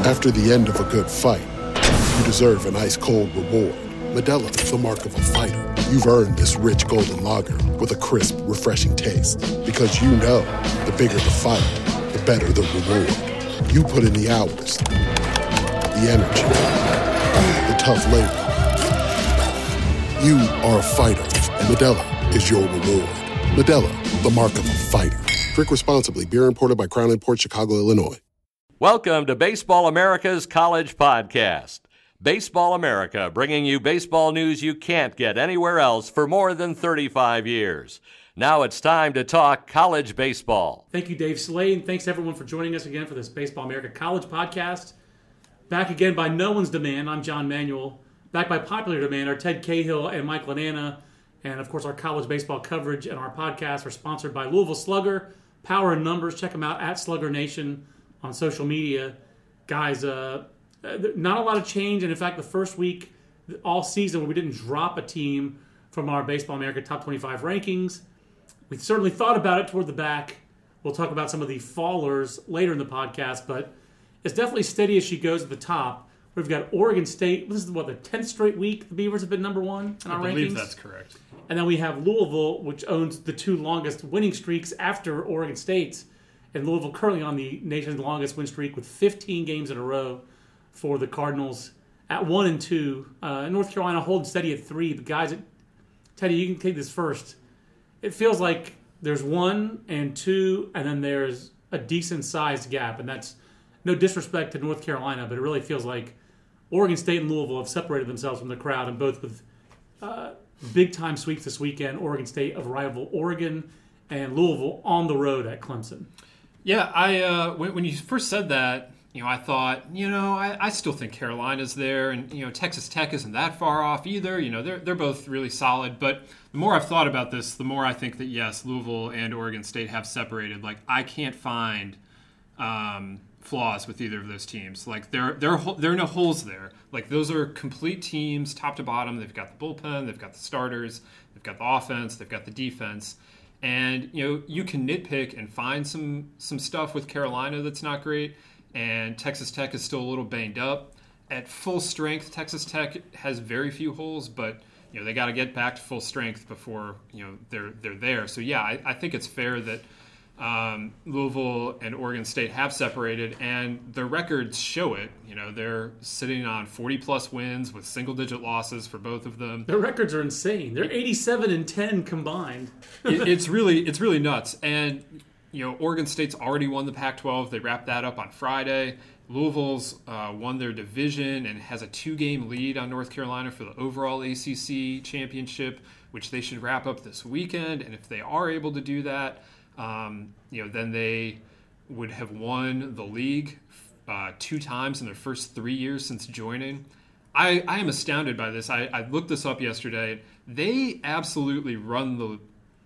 After the end of a good fight, you deserve an ice-cold reward. Modelo is the mark of a fighter. You've earned this rich golden lager with a crisp, refreshing taste. Because you know, the bigger the fight, the better the reward. You put in the hours, the energy, the tough labor. You are a fighter, and Modelo is your reward. Modelo, the mark of a fighter. Drink responsibly. Beer imported by Crown Imports, Chicago, Illinois. Welcome to Baseball America's College Podcast. Baseball America, bringing you baseball news you can't get anywhere else for more than 35 years. Now it's time to talk college baseball. Thank you, Dave Slade, and thanks everyone for joining us again for this Baseball America College Podcast. Back again by no one's demand, I'm John Manuel. Back by popular demand are Ted Cahill and Mike Lananna. And of course, our college baseball coverage and our podcast are sponsored by Louisville Slugger, Power and Numbers. Check them out at Slugger Nation on social media. Guys, not a lot of change, and in fact, the first week all season where we didn't drop a team from our Baseball America Top 25 rankings. We certainly thought about it toward the back. We'll talk about some of the fallers later in the podcast, but it's definitely steady as she goes at the top. We've got Oregon State. This is the 10th straight week the Beavers have been number one in our rankings? I believe that's correct. And then we have Louisville, which owns the two longest winning streaks after Oregon State's. And Louisville currently on the nation's longest win streak with 15 games in a row for the Cardinals at 1-2. North Carolina holding steady at 3. The guys, Teddy, you can take this first. It feels like there's 1 and 2, and then there's a decent-sized gap. And that's no disrespect to North Carolina, but it really feels like Oregon State and Louisville have separated themselves from the crowd, and both with big-time sweeps this weekend. Oregon State of rival Oregon, and Louisville on the road at Clemson. Yeah, when you first said that, I thought, I still think Carolina's there, and Texas Tech isn't that far off either. They're both really solid. But the more I've thought about this, the more I think that yes, Louisville and Oregon State have separated. Like, I can't find flaws with either of those teams. Like, there are no holes there. Like, those are complete teams, top to bottom. They've got the bullpen, they've got the starters, they've got the offense, they've got the defense. And, you can nitpick and find some stuff with Carolina that's not great. And Texas Tech is still a little banged up. At full strength, Texas Tech has very few holes, but, they got to get back to full strength before, they're there. So, yeah, I think it's fair that Louisville and Oregon State have separated, and their records show it. They're sitting on 40-plus wins with single-digit losses for both of them. Their records are insane. They're 87-10 combined. It's really nuts. And Oregon State's already won the Pac-12. They wrapped that up on Friday. Louisville's won their division and has a 2-game lead on North Carolina for the overall ACC championship, which they should wrap up this weekend. And if they are able to do that, then they would have won the league 2 times in their first 3 years since joining. I am astounded by this. I looked this up yesterday. They absolutely run the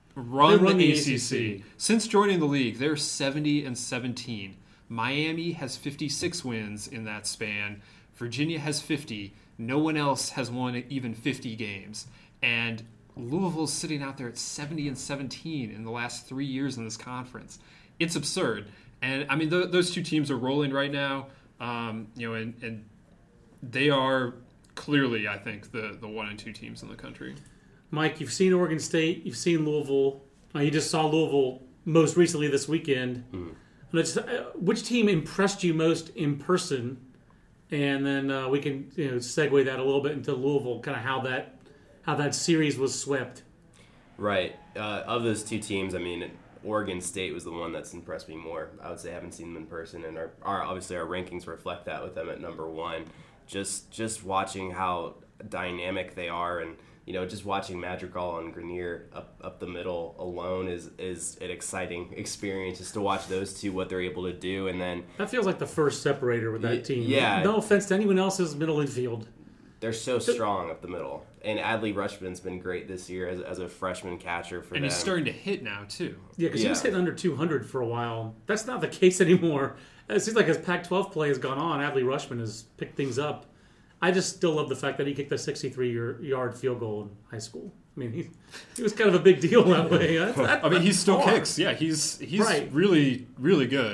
ACC. Since joining the league, they're 70-17. Miami has 56 wins in that span. Virginia has 50. No one else has won even 50 games. And Louisville's sitting out there at 70-17 in the last 3 years in this conference. It's absurd. And, I mean, those two teams are rolling right now, and they are clearly, I think, the 1 and 2 teams in the country. Mike, you've seen Oregon State, you've seen Louisville. You just saw Louisville most recently this weekend. Which team impressed you most in person? And then we can segue that a little bit into Louisville, kind of how that series was swept. Right. Of those two teams, I mean, Oregon State was the one that's impressed me more. I would say I haven't seen them in person, and obviously our rankings reflect that with them at number 1. Just watching how dynamic they are, and just watching Madrigal and Grenier up the middle alone is an exciting experience, just to watch those two, what they're able to do. And then that feels like the first separator with that team. Yeah. No offense to anyone else's middle infield. They're so strong up the middle. And Adley Rutschman's been great this year as a freshman catcher for them. And he's starting to hit now, too. Yeah, because he was hitting under 200 for a while. That's not the case anymore. It seems like as Pac-12 play has gone on, Adley Rutschman has picked things up. I just still love the fact that he kicked a 63-yard field goal in high school. I mean, he was kind of a big deal that way. He still kicks. Yeah, he's right. Really, really good.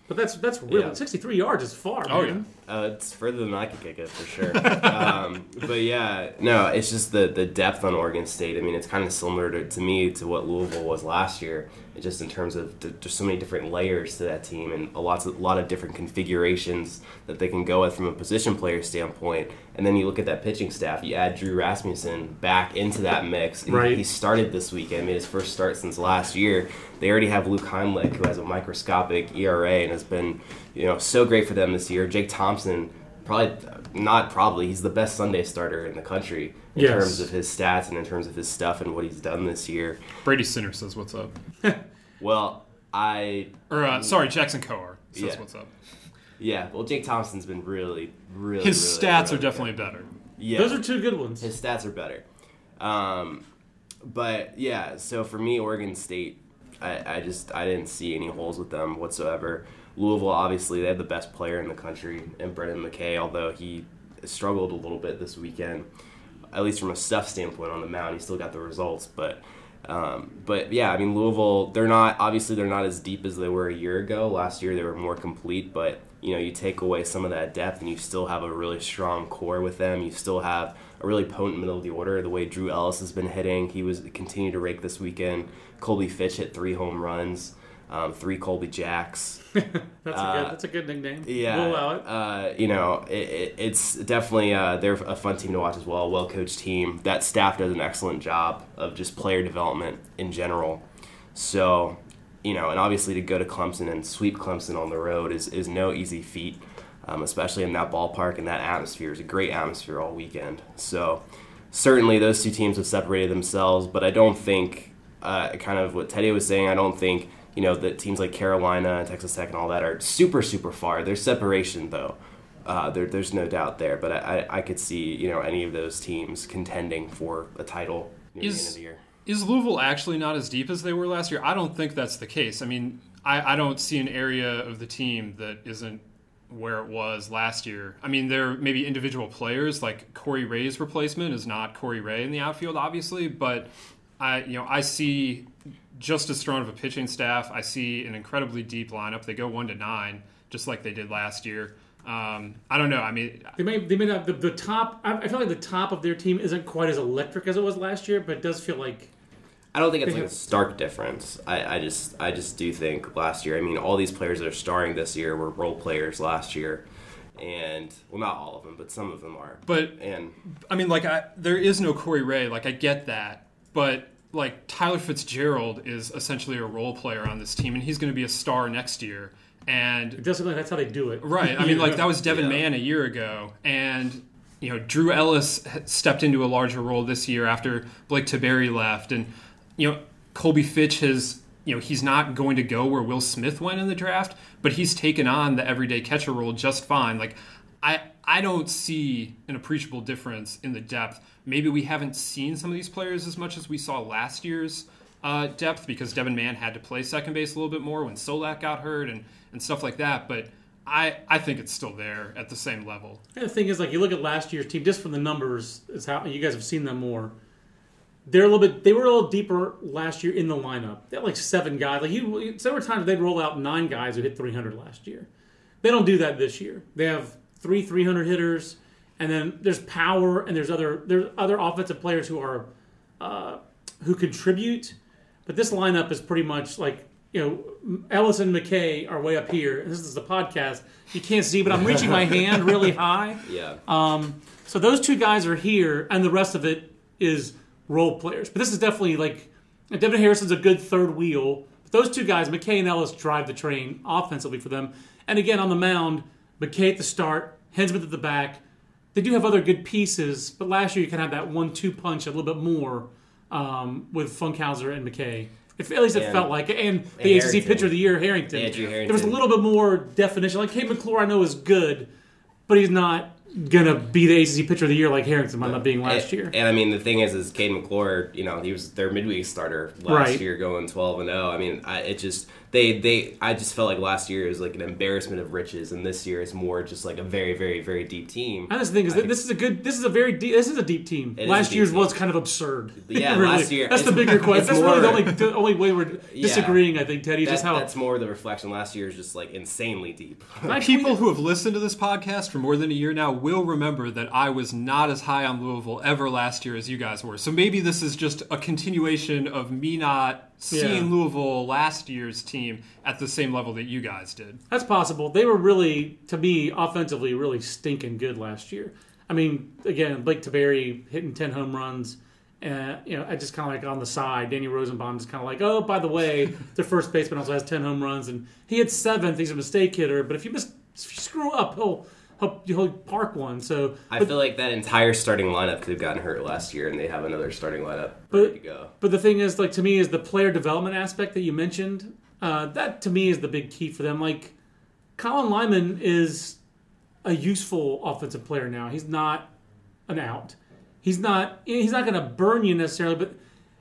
But that's really Yeah. 63 yards is far, Oh, man. It's further than I could kick it for sure. But yeah, no, it's just the depth on Oregon State. I mean, it's kind of similar to me to what Louisville was last year. It's just in terms of there's so many different layers to that team and a lot of different configurations that they can go with from a position player standpoint. And then you look at that pitching staff. You add Drew Rasmussen back into that mix. And Right. He started this weekend, made his first start since last year. They already have Luke Heimlich, who has a microscopic ERA and has been, so great for them this year. Jake Thompson, he's the best Sunday starter in the country in Yes. terms of his stats and in terms of his stuff and what he's done this year. Brady Sinner says what's up. Well, Jackson Coher says Yeah. what's up. Jake Thompson's been really, really, His really, stats really are definitely better. Yeah. Those are two good ones. His stats are better. But yeah, so for me, Oregon State, I didn't see any holes with them whatsoever. Louisville, obviously, they have the best player in the country in Brendan McKay, although he struggled a little bit this weekend, at least from a stuff standpoint on the mound. He still got the results, but yeah, I mean, Louisville, they're not as deep as they were a year ago. Last year they were more complete, but you take away some of that depth and you still have a really strong core with them. You still have a really potent middle of the order. The way Drew Ellis has been hitting, he was continued to rake this weekend. Colby Fitch hit 3 home runs, 3 Colby Jacks. That's a good nickname. Yeah, We'll allow it. It's definitely they're a fun team to watch as well. A well-coached team. That staff does an excellent job of just player development in general. So, and obviously to go to Clemson and sweep Clemson on the road is no easy feat, especially in that ballpark and that atmosphere. It's a great atmosphere all weekend. So certainly those two teams have separated themselves, but I don't think, kind of what Teddy was saying, I don't think that teams like Carolina, Texas Tech, and all that are super, super far. There's separation, though. There's no doubt there. But I could see, any of those teams contending for a title near the end of the year. Is Louisville actually not as deep as they were last year? I don't think that's the case. I mean, I don't see an area of the team that isn't where it was last year. I mean, there may be individual players, like Corey Ray's replacement is not Corey Ray in the outfield, obviously, but I see just as strong of a pitching staff. I see an incredibly deep lineup. They go 1-9, just like they did last year. I don't know. I mean, They may not the top. I feel like the top of their team isn't quite as electric as it was last year, but it does feel like I don't think it's like a stark difference. I just do think last year, I mean, all these players that are starring this year were role players last year. And, well, not all of them, but some of them are. I mean, there is no Corey Ray. I get that. But, Tyler Fitzgerald is essentially a role player on this team, and he's going to be a star next year. And it does look like that's how they do it. Right. I mean, that was Devin Mann a year ago. And, Drew Ellis stepped into a larger role this year after Blake Tiberi left. And, Colby Fitch has, he's not going to go where Will Smith went in the draft, but he's taken on the everyday catcher role just fine. I don't see an appreciable difference in the depth. Maybe we haven't seen some of these players as much as we saw last year's depth because Devin Mann had to play second base a little bit more when Solak got hurt and stuff like that. But I think it's still there at the same level. And the thing is, you look at last year's team, just from the numbers, is how you guys have seen them more. They were a little deeper last year in the lineup. They had 7 guys. Several times they'd roll out 9 guys who hit 300 last year. They don't do that this year. They have 3 300 hitters, and then there's power, and there's other offensive players who are who contribute. But this lineup is pretty much Ellis and McKay are way up here. And this is the podcast. You can't see, but I'm reaching my hand really high. Yeah. So those 2 guys are here, and the rest of it is role players. But this is definitely Devin Harrison's a good third wheel. But those 2 guys, McKay and Ellis, drive the train offensively for them. And again, on the mound, McKay at the start, Hensmith at the back. They do have other good pieces, but last year you kind of had that 1-2 punch a little bit more with Funkhauser and McKay. At least it felt like it. And the ACC Pitcher of the Year, Harrington. Andrew Harrington. There was a little bit more definition. Cade McClure, I know, is good, but he's not going to be the ACC pitcher of the year like Harrington wound up being last year. And I mean, the thing is Caden McClure, he was their midweek starter last year, going 12-0. I mean, I just felt like last year was like an embarrassment of riches, and this year is more just like a very, very, very deep team. And that's the thing is this is a deep team. Last year's was kind of absurd. Yeah, really. last year. That's the bigger question. That's really the only way we're disagreeing, I think, Teddy. That's more the reflection. Last year is just like insanely deep. People who have listened to this podcast for more than a year now will remember that I was not as high on Louisville ever last year as you guys were. So maybe this is just a continuation of me not seeing Louisville, last year's team, at the same level that you guys did. That's possible. They were really, to me, offensively really stinking good last year. I mean, again, Blake Taberry hitting 10 home runs. I just kind of like on the side. Danny Rosenbaum is kind of like, oh, by the way, their first baseman also has 10 home runs, and he hit 7th. He's a mistake hitter, but if you screw up, he'll park one. So I feel like that entire starting lineup could have gotten hurt last year, and they have another starting lineup ready to go. But the thing is, like, to me, is the player development aspect that you mentioned. That to me is the big key for them. Like, Colin Lyman is a useful offensive player now. He's not an out. He's not going to burn you necessarily, but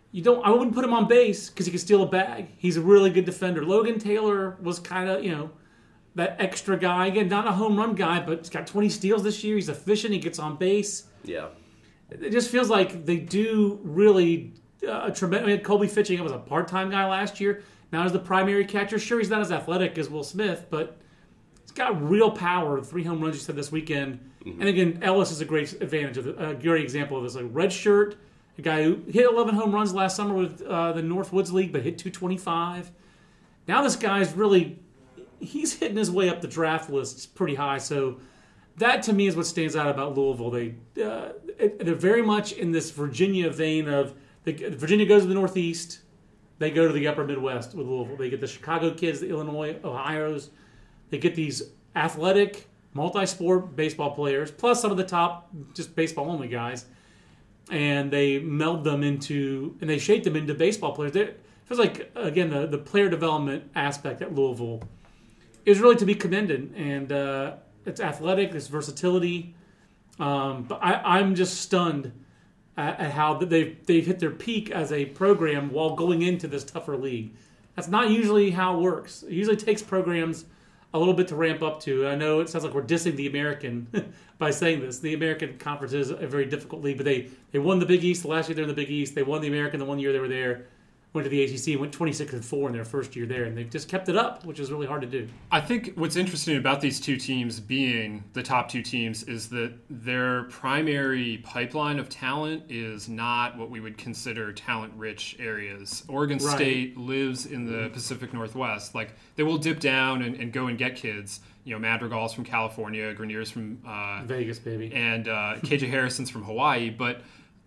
I wouldn't put him on base because he can steal a bag. He's a really good defender. Logan Taylor was kind of, that extra guy. Again, not a home run guy, but he's got 20 steals this year. He's efficient. He gets on base. Yeah. It just feels like they do really a tremendous. I mean, Colby Fitching was a part-time guy last year. Now he's the primary catcher. Sure, he's not as athletic as Will Smith, but he's got real power. 3 home runs you said this weekend. Mm-hmm. And again, Ellis is a great great example of this. Like red shirt, a guy who hit 11 home runs last summer with the Northwoods League, but hit 225. Now this guy's really, he's hitting his way up the draft list pretty high. So that to me is what stands out about Louisville. They're very much in this Virginia vein of Virginia goes to the Northeast, they go to the Upper Midwest with Louisville. They get the Chicago kids, the Illinois, Ohio's. They get these athletic, multi-sport baseball players, plus some of the top just baseball-only guys, and they meld them into, and they shape them into baseball players. It feels like, again, the player development aspect at Louisville is really to be commended, and it's athletic, it's versatility, but I'm just stunned at how they've hit their peak as a program while going into this tougher league. That's not usually how it works. It usually takes programs a little bit to ramp up to. I know it sounds like we're dissing the American by saying this. The American Conference is a very difficult league, but they won the Big East. Last year they were in the Big East. They won the American the one year they were there. Went to the ACC, went 26-4 in their first year there, and they've just kept it up, which is really hard to do. I think what's interesting about these two teams being the top two teams is that their primary pipeline of talent is not what we would consider talent-rich areas. Oregon State lives in the Pacific Northwest. Like, they will dip down and go and get kids. Madrigal's from California, Grenier's from Vegas, baby, and KJ Harrison's from Hawaii, but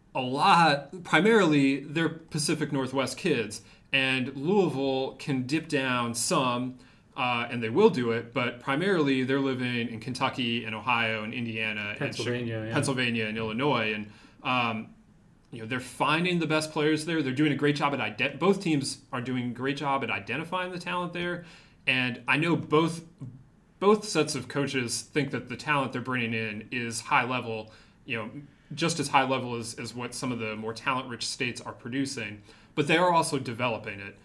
primarily they're Pacific Northwest kids, and Louisville can dip down some, and they will do it, but primarily they're living in Kentucky and Ohio and Indiana Pennsylvania and Illinois, and they're finding the best players there. They're doing a great job at both teams are doing a great job at identifying the talent there, and I know both sets of coaches think that the talent they're bringing in is high level, just as high level as what some of the more talent-rich states are producing, but they are also developing it.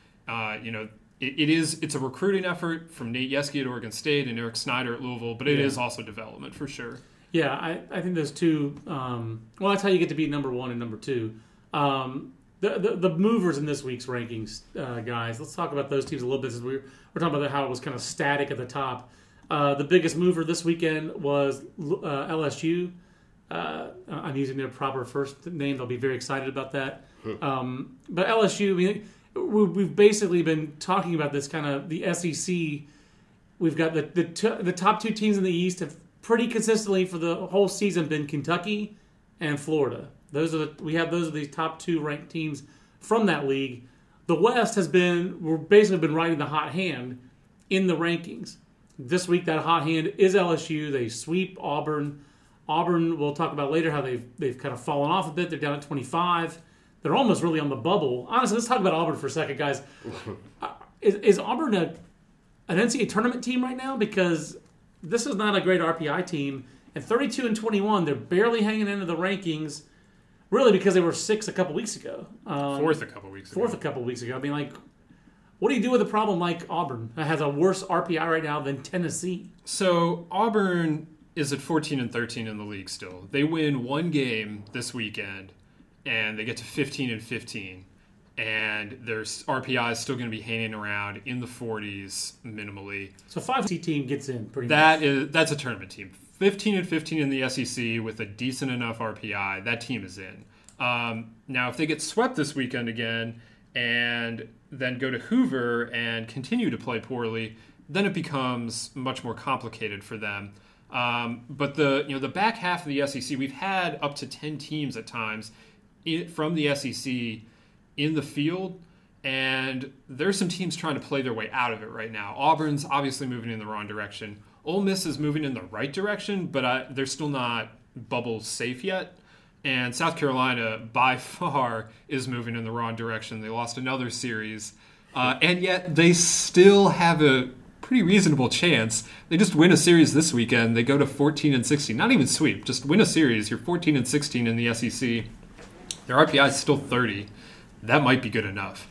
It's a recruiting effort from Nate Yeske at Oregon State and Eric Snyder at Louisville, but it is also development for sure. Yeah, I think those two. That's how you get to be number one and number two. The movers in this week's rankings, guys. Let's talk about those teams a little bit. Since we're talking about how it was kind of static at the top. The biggest mover this weekend was LSU. I'm using their proper first name. They'll be very excited about that. But LSU, we've basically been talking about this kind of the SEC. We've got the top two teams in the East have pretty consistently for the whole season been Kentucky and Florida. Those are the top two ranked teams from that league. The West we're basically been riding the hot hand in the rankings. This week that hot hand is LSU. They sweep Auburn. Auburn, we'll talk about later how they've kind of fallen off a bit. They're down at 25. They're almost really on the bubble. Honestly, let's talk about Auburn for a second, guys. Is Auburn an NCAA tournament team right now? Because this is not a great RPI team. And 32-21, they're barely hanging into the rankings, really because they were 6 a couple weeks ago. Fourth a couple weeks ago. I mean, like, what do you do with a problem like Auburn that has a worse RPI right now than Tennessee? So Auburn is at 14-13 in the league still. They win one game this weekend, and they get to 15-15. And their RPI is still going to be hanging around in the 40s minimally. So 5C team gets in pretty much. That's a tournament team. 15-15 in the SEC with a decent enough RPI, that team is in. Now, if they get swept this weekend again and then go to Hoover and continue to play poorly, then it becomes much more complicated for them. But the back half of the SEC, we've had up to 10 teams at times from the SEC in the field, and there's some teams trying to play their way out of it right now. Auburn's obviously moving in the wrong direction. Ole Miss is moving in the right direction, but they're still not bubble safe yet. And South Carolina, by far, is moving in the wrong direction. They lost another series, and yet they still have a pretty reasonable chance. They just win a series this weekend. They go to 14-16. Not even sweep, just win a series. You're 14-16 in the SEC. Their RPI is still 30. That might be good enough.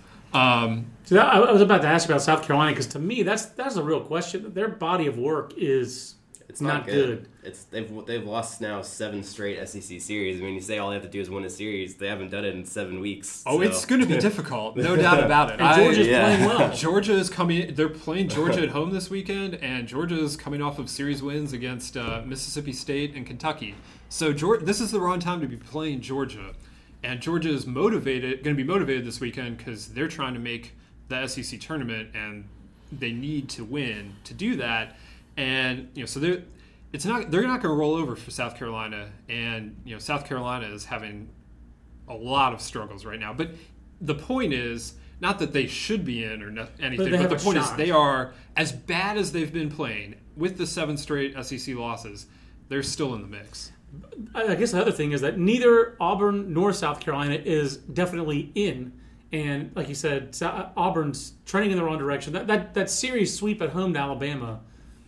I was about to ask you about South Carolina because to me that's a real question. Their body of work is not good. They've lost now 7 straight SEC series. I mean, you say all they have to do is win a series. They haven't done it in 7 weeks. Oh, so. It's going to be difficult, no doubt about it. And Georgia's playing well. Georgia is coming. They're playing Georgia at home this weekend, and Georgia is coming off of series wins against Mississippi State and Kentucky. So this is the wrong time to be playing Georgia. And Georgia is going to be motivated this weekend because they're trying to make the SEC tournament, and they need to win to do that. And so they're not going to roll over for South Carolina. And South Carolina is having a lot of struggles right now. But the point is not that they should be in or anything. But the point is they are, as bad as they've been playing with the 7 straight SEC losses, they're still in the mix. I guess the other thing is that neither Auburn nor South Carolina is definitely in. And like you said, Auburn's trending in the wrong direction. That series sweep at home to Alabama,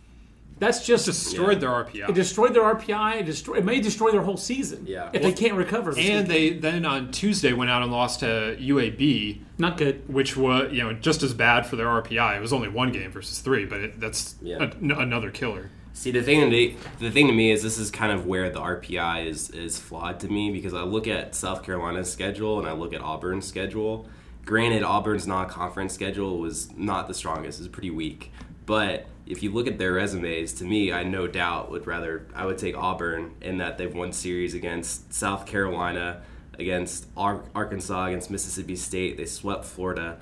that's just destroyed their RPI. It destroyed their RPI. It may destroy their whole season if they can't recover. And they then on Tuesday went out and lost to UAB. Not good. Which was just as bad for their RPI. It was only 1 game versus 3, but that's another killer. See, the thing to me is this is kind of where the RPI is flawed to me because I look at South Carolina's schedule and I look at Auburn's schedule. Granted, Auburn's non-conference schedule was not the strongest. It was pretty weak. But if you look at their resumes, to me, I no doubt I would take Auburn in that they've won series against South Carolina, against Arkansas, against Mississippi State. They swept Florida.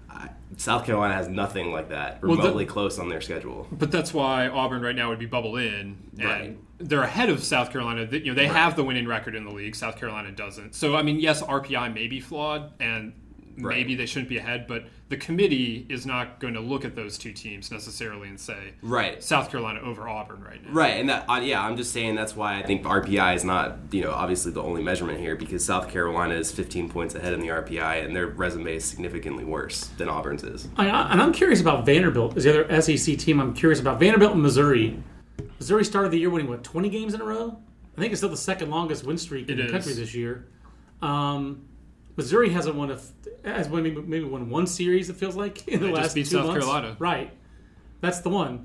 South Carolina has nothing like that remotely close on their schedule. But that's why Auburn right now would be bubble in. And right. They're ahead of South Carolina. They have the winning record in the league. South Carolina doesn't. So, I mean, yes, RPI may be flawed, and maybe they shouldn't be ahead, but the committee is not going to look at those two teams necessarily and say South Carolina over Auburn right now. Right, and I'm just saying that's why I think RPI is not obviously the only measurement here because South Carolina is 15 points ahead in the RPI and their resume is significantly worse than Auburn's is. And I'm curious about Vanderbilt as the other SEC team. I'm curious about Vanderbilt and Missouri. Missouri started the year winning 20 games in a row? I think it's still the second longest win streak in the country this year. Missouri hasn't won maybe won 1 series, it feels like, in the last 2 months. South Carolina. Right. That's the one.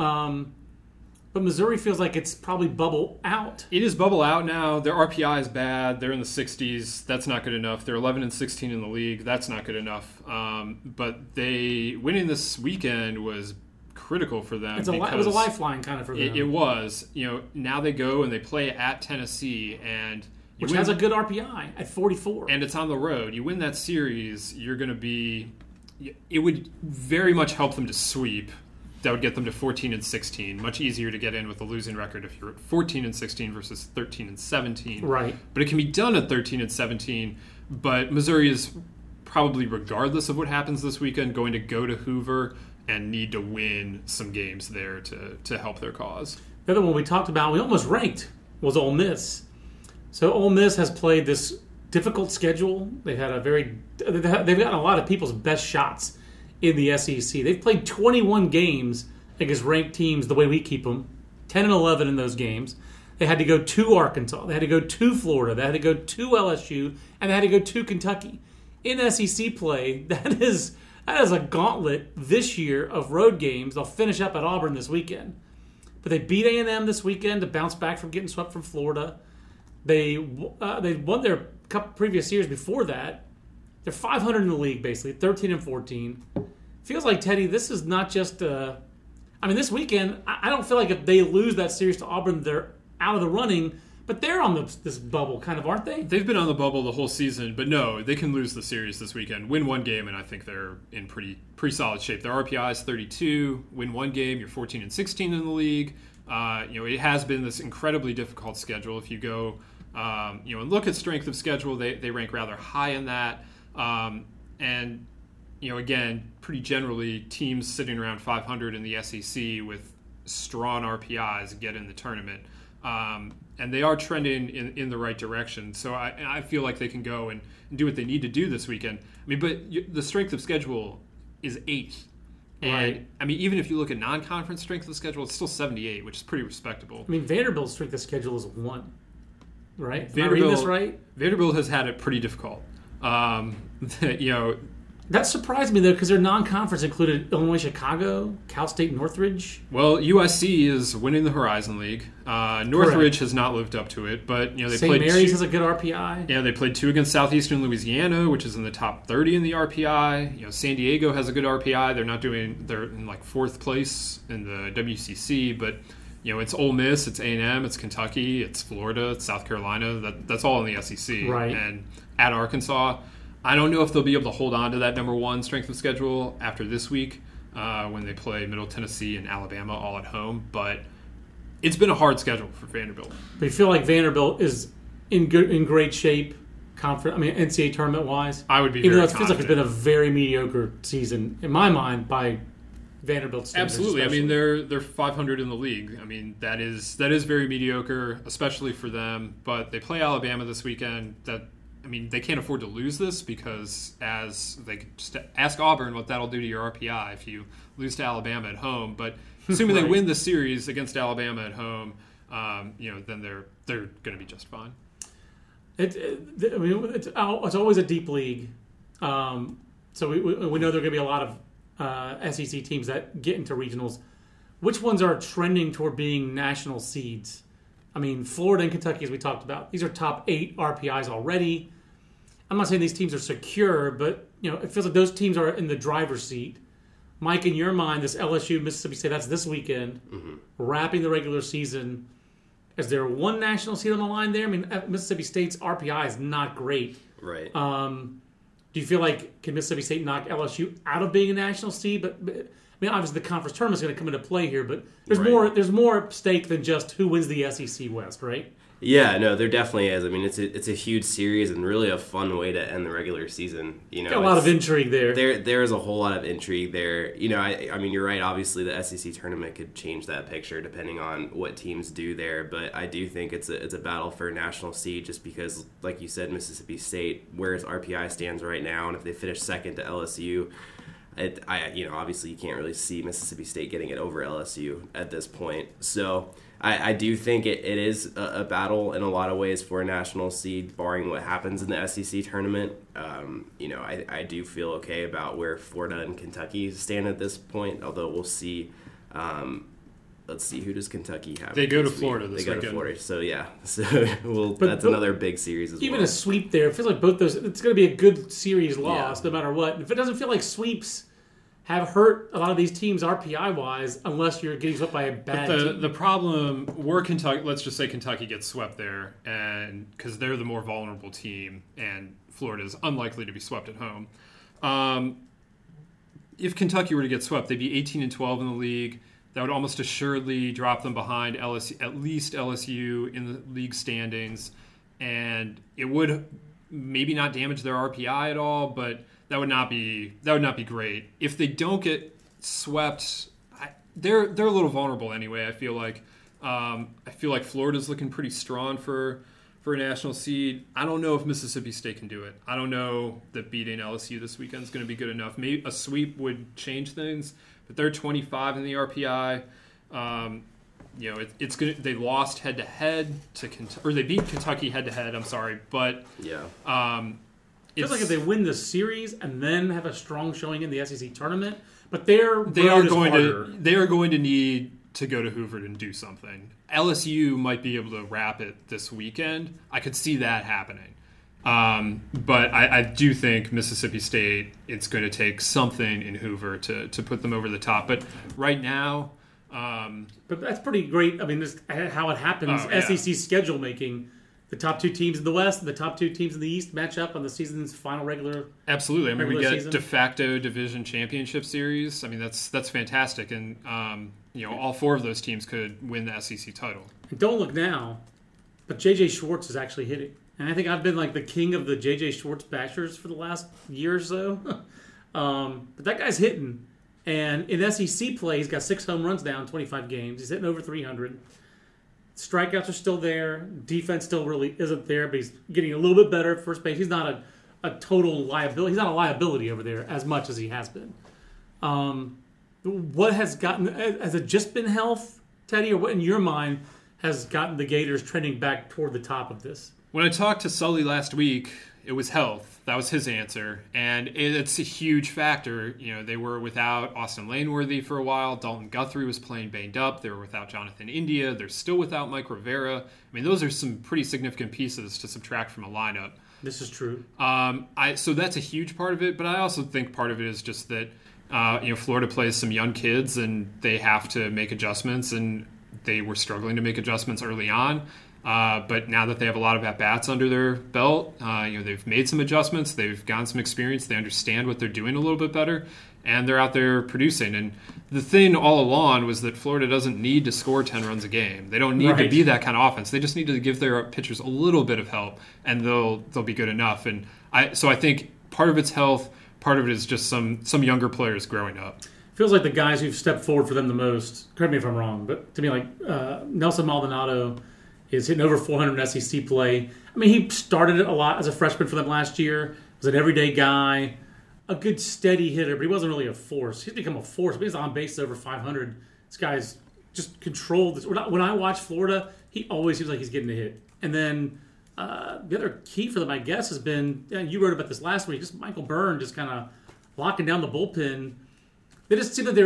But Missouri feels like it's probably bubble out. It is bubble out now. Their RPI is bad. They're in the 60s. That's not good enough. They're 11-16 in the league. That's not good enough. But winning this weekend was critical for them. It was a lifeline kind of for them. It was. Now they go and they play at Tennessee and which has a good RPI at 44. And it's on the road. You win that series, you're going to be... It would very much help them to sweep. That would get them to 14-16. Much easier to get in with a losing record if you're at 14-16 versus 13-17. Right. But it can be done at 13-17. But Missouri is probably, regardless of what happens this weekend, going to go to Hoover and need to win some games there to help their cause. The other one we talked about, we almost ranked, was Ole Miss. So Ole Miss has played this difficult schedule. They've gotten a lot of people's best shots in the SEC. They've played 21 games against ranked teams the way we keep them, 10-11 in those games. They had to go to Arkansas. They had to go to Florida. They had to go to LSU. And they had to go to Kentucky. In SEC play, that is a gauntlet this year of road games. They'll finish up at Auburn this weekend. But they beat A&M this weekend to bounce back from getting swept from Florida. They won their couple previous years before that. They're 500 in the league, basically, 13-14. Feels like, Teddy, this is not just this weekend, I don't feel like if they lose that series to Auburn, they're out of the running, but they're on this bubble, kind of, aren't they? They've been on the bubble the whole season, but no, they can lose the series this weekend, win one game, and I think they're in pretty solid shape. Their RPI is 32, win one game, you're 14-16 in the league. It has been this incredibly difficult schedule. If you go, and look at strength of schedule, they rank rather high in that. Again, pretty generally, teams sitting around 500 in the SEC with strong RPIs get in the tournament. And they are trending in the right direction. So I feel like they can go and do what they need to do this weekend. But the strength of schedule is 8th. Right. And, even if you look at non-conference strength of schedule, it's still 78, which is pretty respectable. Vanderbilt's strength of schedule is 1, right? Am I reading this right? Vanderbilt has had it pretty difficult. That surprised me, though, because their non-conference included Illinois, Chicago, Cal State, Northridge. Well, USC is winning the Horizon League. Northridge has not lived up to it, but they St. played Mary's has a good RPI. Yeah, they played 2 against Southeastern Louisiana, which is in the top 30 in the RPI. San Diego has a good RPI. They're in like 4th place in the WCC, but it's Ole Miss, it's A&M, it's Kentucky, it's Florida, it's South Carolina. That's all in the SEC. Right. And at Arkansas, I don't know if they'll be able to hold on to that number 1 strength of schedule after this week when they play Middle Tennessee and Alabama all at home. But it's been a hard schedule for Vanderbilt. But you feel like Vanderbilt is in great shape, NCAA tournament-wise? I would be even very though it feels like it's been a very mediocre season, in my mind, by Vanderbilt standards. Absolutely. Especially. They're 500 in the league. That is very mediocre, especially for them. But they play Alabama this weekend. They can't afford to lose this because as they could just ask Auburn what that'll do to your RPI if you lose to Alabama at home. But assuming Right. they win the series against Alabama at home, then they're going to be just fine. It's always a deep league. So we know there are going to be a lot of SEC teams that get into regionals. Which ones are trending toward being national seeds? Florida and Kentucky, as we talked about, these are top 8 RPIs already. I'm not saying these teams are secure, but it feels like those teams are in the driver's seat. Mike, in your mind, this LSU, Mississippi State, that's this weekend, wrapping the regular season. Is there one national seed on the line there? Mississippi State's RPI is not great. Right. Do you feel like can Mississippi State knock LSU out of being a national seed? But obviously the conference tournament is going to come into play here, but there's Right. There's more at stake than just who wins the SEC West, right? Yeah, no, there definitely is. It's a huge series and really a fun way to end the regular season. Got a lot of intrigue there. There is a whole lot of intrigue there. You're right. Obviously, the SEC tournament could change that picture depending on what teams do there. But I do think it's a battle for national seed, just because, like you said, Mississippi State, where its RPI stands right now, and if they finish second to LSU, obviously you can't really see Mississippi State getting it over LSU at this point. So I do think it is a battle in a lot of ways for a national seed, barring what happens in the SEC tournament. I do feel okay about where Florida and Kentucky stand at this point, although we'll see. Let's see, who does Kentucky have? They go to Florida this weekend. They go to Florida, so yeah. That's another big series as well. Even a sweep there, it feels like both those, it's going to be a good series loss no matter what. If it doesn't feel like sweeps have hurt a lot of these teams RPI-wise, unless you're getting swept by a bad team. The problem were Kentucky. Let's just say Kentucky gets swept there, and because they're the more vulnerable team, and Florida is unlikely to be swept at home. If Kentucky were to get swept, they'd be 18-12 in the league. That would almost assuredly drop them behind LSU, at least LSU in the league standings, and it would maybe not damage their RPI at all, but that would not be great. If they don't get swept, they're a little vulnerable anyway. I feel like Florida's looking pretty strong for a national seed. I don't know if Mississippi State can do it. I don't know that beating LSU this weekend is going to be good enough. Maybe a sweep would change things, but they're 25 in the RPI. it's good. They lost head to head to or they beat Kentucky head to head. I'm sorry, but yeah. It feels like if they win the series and then have a strong showing in the SEC tournament, but they are going to need to go to Hoover and do something. LSU might be able to wrap it this weekend. I could see that happening. But I do think Mississippi State, it's going to take something in Hoover to put them over the top. But right now... but that's pretty great. I mean, this how it happens. SEC schedule making. The top two teams in the West and the top two teams in the East match up on the season's final regular. Absolutely. I mean, we get season. De facto division championship series. I mean, that's fantastic. And, all four of those teams could win the SEC title. And don't look now, but J.J. Schwartz is actually hitting. And I think I've been like the king of the J.J. Schwartz bashers for the last year or so. But that guy's hitting. And in SEC play, he's got 6 home runs now in 25 games. He's hitting over 300. Strikeouts are still there. Defense still really isn't there, but he's getting a little bit better at first base. He's not a total liability. He's not a liability over there as much as he has been. What has it just been health, Teddy, or what in your mind has gotten the Gators trending back toward the top of this? When I talked to Sully last week, it was health. That was his answer. And it's a huge factor. They were without Austin Laneworthy for a while. Dalton Guthrie was playing banged up. They were without Jonathan India. They're still without Mike Rivera. I mean, those are some pretty significant pieces to subtract from a lineup. This is true. So that's a huge part of it. But I also think part of it is just that, Florida plays some young kids and they have to make adjustments. And they were struggling to make adjustments early on. But now that they have a lot of at-bats under their belt, they've made some adjustments. They've gotten some experience. They understand what they're doing a little bit better, and they're out there producing. And the thing all along was that Florida doesn't need to score 10 runs a game. They don't need to be that kind of offense. They just need to give their pitchers a little bit of help, and they'll be good enough. And I think part of it's health, part of it is just some younger players growing up. Feels like the guys who've stepped forward for them the most, correct me if I'm wrong, but to me, like Nelson Maldonado is hitting over 400 in SEC play. I mean, he started a lot as a freshman for them last year. Was an everyday guy, a good steady hitter, but he wasn't really a force. He's become a force, but he's on base over 500. This guy's just controlled this. When I watch Florida, he always seems like he's getting a hit. And then the other key for them, I guess, has been, you wrote about this last week, just Michael Byrne just kind of locking down the bullpen. They just seem that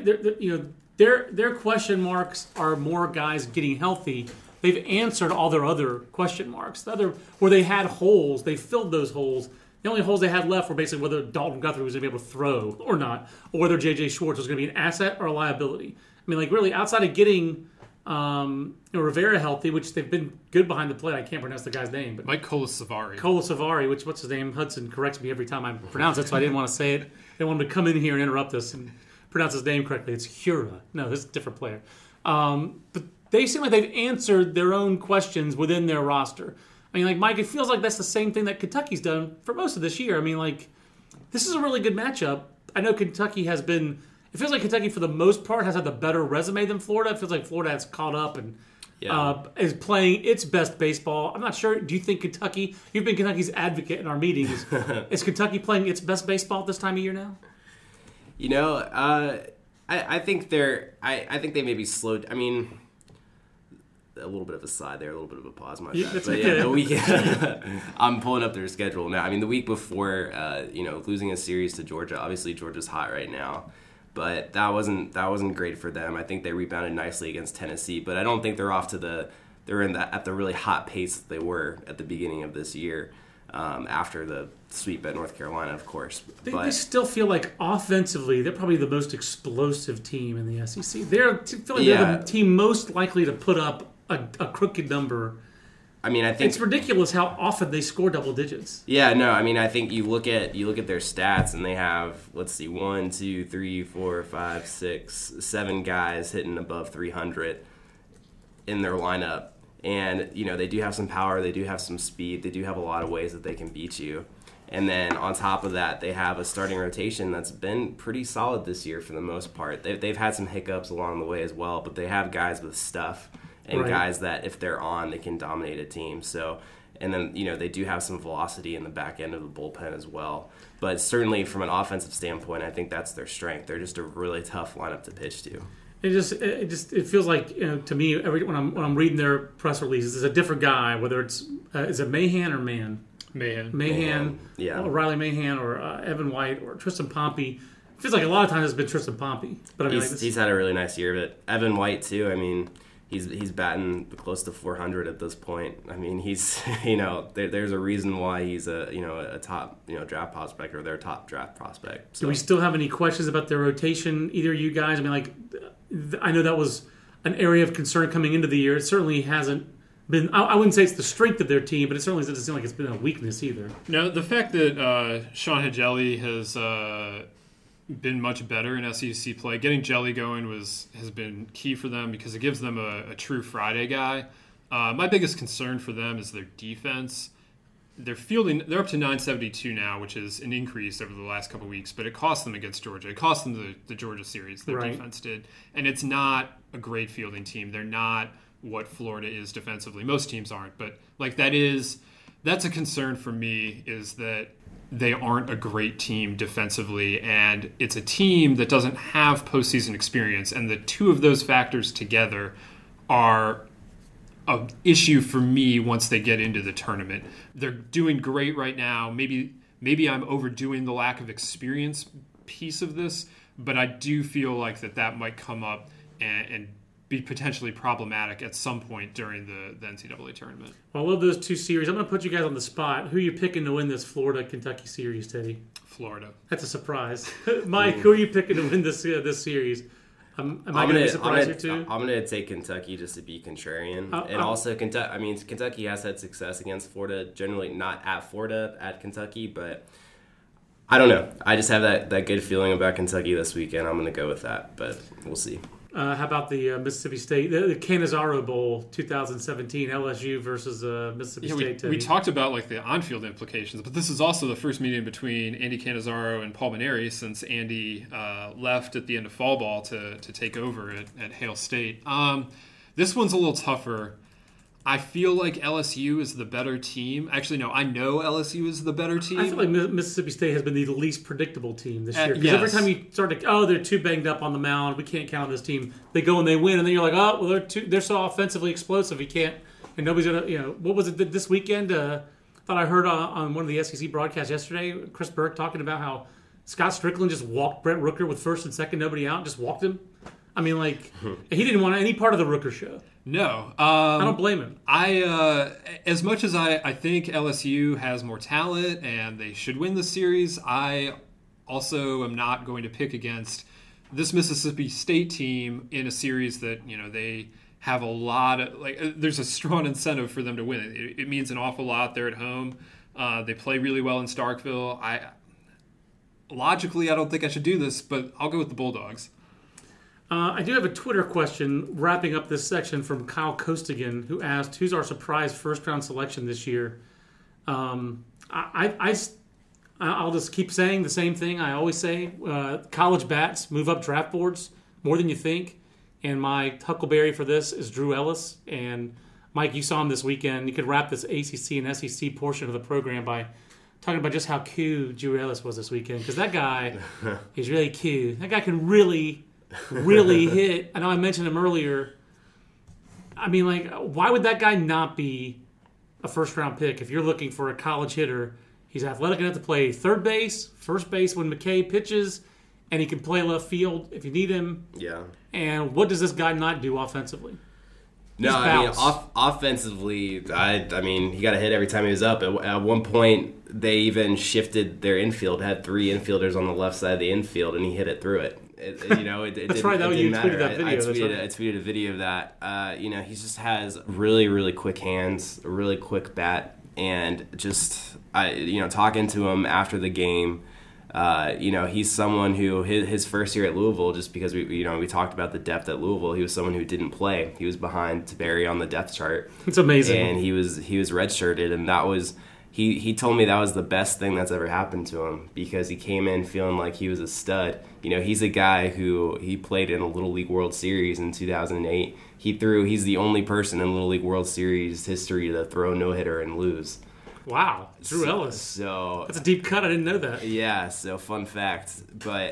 their question marks are more guys getting healthy. They've answered all their other question marks. Where they had holes, they filled those holes. The only holes they had left were basically whether Dalton Guthrie was going to be able to throw or not, or whether J.J. Schwartz was going to be an asset or a liability. I mean, like really, outside of getting Rivera healthy, which they've been good behind the plate. I can't pronounce the guy's name, but Mike Colasavari. What's his name? Hudson corrects me every time I pronounce it, so I didn't want to say it. They want him to come in here and interrupt us and pronounce his name correctly. It's Hura. No, this is a different player. But they seem like they've answered their own questions within their roster. I mean, like, Mike, it feels like that's the same thing that Kentucky's done for most of this year. I mean, like, this is a really good matchup. I know Kentucky has been... It feels like Kentucky, for the most part, has had the better resume than Florida. It feels like Florida has caught up and is playing its best baseball. I'm not sure. Do you think Kentucky... You've been Kentucky's advocate in our meetings. Is Kentucky playing its best baseball at this time of year now? I think they maybe slowed... I mean... A little bit of a sigh there, a little bit of a pause, my bad. The week, I'm pulling up their schedule now. I mean, the week before, losing a series to Georgia. Obviously, Georgia's hot right now, but that wasn't great for them. I think they rebounded nicely against Tennessee, but I don't think they're at the really hot pace that they were at the beginning of this year. After the sweep at North Carolina, of course. They still feel like offensively, they're probably the most explosive team in the SEC. They're the team most likely to put up a crooked number. I mean, I think it's ridiculous how often they score double digits. Yeah, no, I mean, I think you look at their stats and they have 1, 2, 3, 4, 5, 6, 7 guys hitting above 300 in their lineup. And, they do have some power, they do have some speed, they do have a lot of ways that they can beat you. And then on top of that, they have a starting rotation that's been pretty solid this year for the most part. They've had some hiccups along the way as well, but they have guys with stuff and guys that if they're on, they can dominate a team. So, and then, they do have some velocity in the back end of the bullpen as well. But certainly from an offensive standpoint, I think that's their strength. They're just a really tough lineup to pitch to. It feels like, to me, when I'm reading their press releases, it's a different guy. Whether it's is it Mahan or Mann? Mahan. Yeah. Riley Mahan or Evan White or Tristan Pompey. It feels like a lot of times it's been Tristan Pompey. But I mean, he's had a really nice year. But Evan White too. I mean, he's batting close to 400 at this point. I mean, he's there's a reason why he's a top draft prospect or their top draft prospect. So. Do we still have any questions about their rotation? Either of you guys? I mean, I know that was an area of concern coming into the year. It certainly hasn't been. I wouldn't say it's the strength of their team, but it certainly doesn't seem like it's been a weakness either. No, the fact that Sean Hajeli has been much better in SEC play, getting Jelly going has been key for them because it gives them a true Friday guy. My biggest concern for them is their defense. They're up to 972 now, which is an increase over the last couple of weeks, but it cost them against Georgia. It cost them the Georgia series, their defense did. And it's not a great fielding team. They're not what Florida is defensively. Most teams aren't, but that's a concern for me, is that they aren't a great team defensively, and it's a team that doesn't have postseason experience, and the two of those factors together are an issue for me once they get into the tournament. They're doing great right now. Maybe I'm overdoing the lack of experience piece of this, but I do feel like that might come up and be potentially problematic at some point during the NCAA tournament. Well, I love those two series. I'm going to put you guys on the spot. Who are you picking to win this Florida-Kentucky series, Teddy? Florida. That's a surprise. Mike, who are you picking to win this series? Am I going to be surprised here too? I'm going to take Kentucky just to be contrarian. And also, Kentucky has had success against Florida, generally not at Florida, at Kentucky, but I don't know. I just have that good feeling about Kentucky this weekend. I'm going to go with that, but we'll see. How about the Mississippi State, the Canizaro Bowl 2017, LSU versus Mississippi State? We talked about the on-field implications, but this is also the first meeting between Andy Canizaro and Paul Mainieri since Andy left at the end of fall ball to take over at Hale State. This one's a little tougher. I feel like LSU is the better team. Actually, no, I know LSU is the better team. I feel like Mississippi State has been the least predictable team this year. Because yes. every time you start to, they're too banged up on the mound, we can't count on this team. They go and they win, and then you're like, they're so offensively explosive, you can't, and nobody's going to, what was it this weekend? I thought I heard on one of the SEC broadcasts yesterday, Chris Burke talking about how Scott Strickland just walked Brent Rooker with first and second, nobody out, just walked him. I mean, he didn't want any part of the Rooker show. No. I don't blame him. As much as I think LSU has more talent and they should win the series, I also am not going to pick against this Mississippi State team in a series that, they have a lot of, there's a strong incentive for them to win. It means an awful lot. They're at home. They play really well in Starkville. Logically, I don't think I should do this, but I'll go with the Bulldogs. I do have a Twitter question wrapping up this section from Kyle Costigan, who asked, who's our surprise first-round selection this year? I'll just keep saying the same thing I always say. College bats move up draft boards more than you think. And my huckleberry for this is Drew Ellis. And, Mike, you saw him this weekend. You could wrap this ACC and SEC portion of the program by talking about just how cute Drew Ellis was this weekend. Because that guy is really cute. That guy can really hit. I know I mentioned him earlier. I mean, why would that guy not be a first-round pick if you're looking for a college hitter? He's athletic enough to play third base, first base when McKay pitches, and he can play left field if you need him. Yeah. And what does this guy not do offensively? No, I mean, offensively, I mean, he got a hit every time he was up. At one point, they even shifted their infield, had three infielders on the left side of the infield, and he hit it through it. That's right. That you tweeted that video. I tweeted a video of that. He just has really, really quick hands, a really quick bat, and just talking to him after the game. He's someone who his first year at Louisville, just because we talked about the depth at Louisville, he was someone who didn't play. He was behind Tiberi on the depth chart. It's amazing. And he was redshirted, and that was. He told me that was the best thing that's ever happened to him because he came in feeling like he was a stud. He's a guy who he played in a Little League World Series in 2008. He's the only person in Little League World Series history to throw a no-hitter and lose. Wow, Drew Ellis. So that's a deep cut. I didn't know that. Yeah, so fun fact. But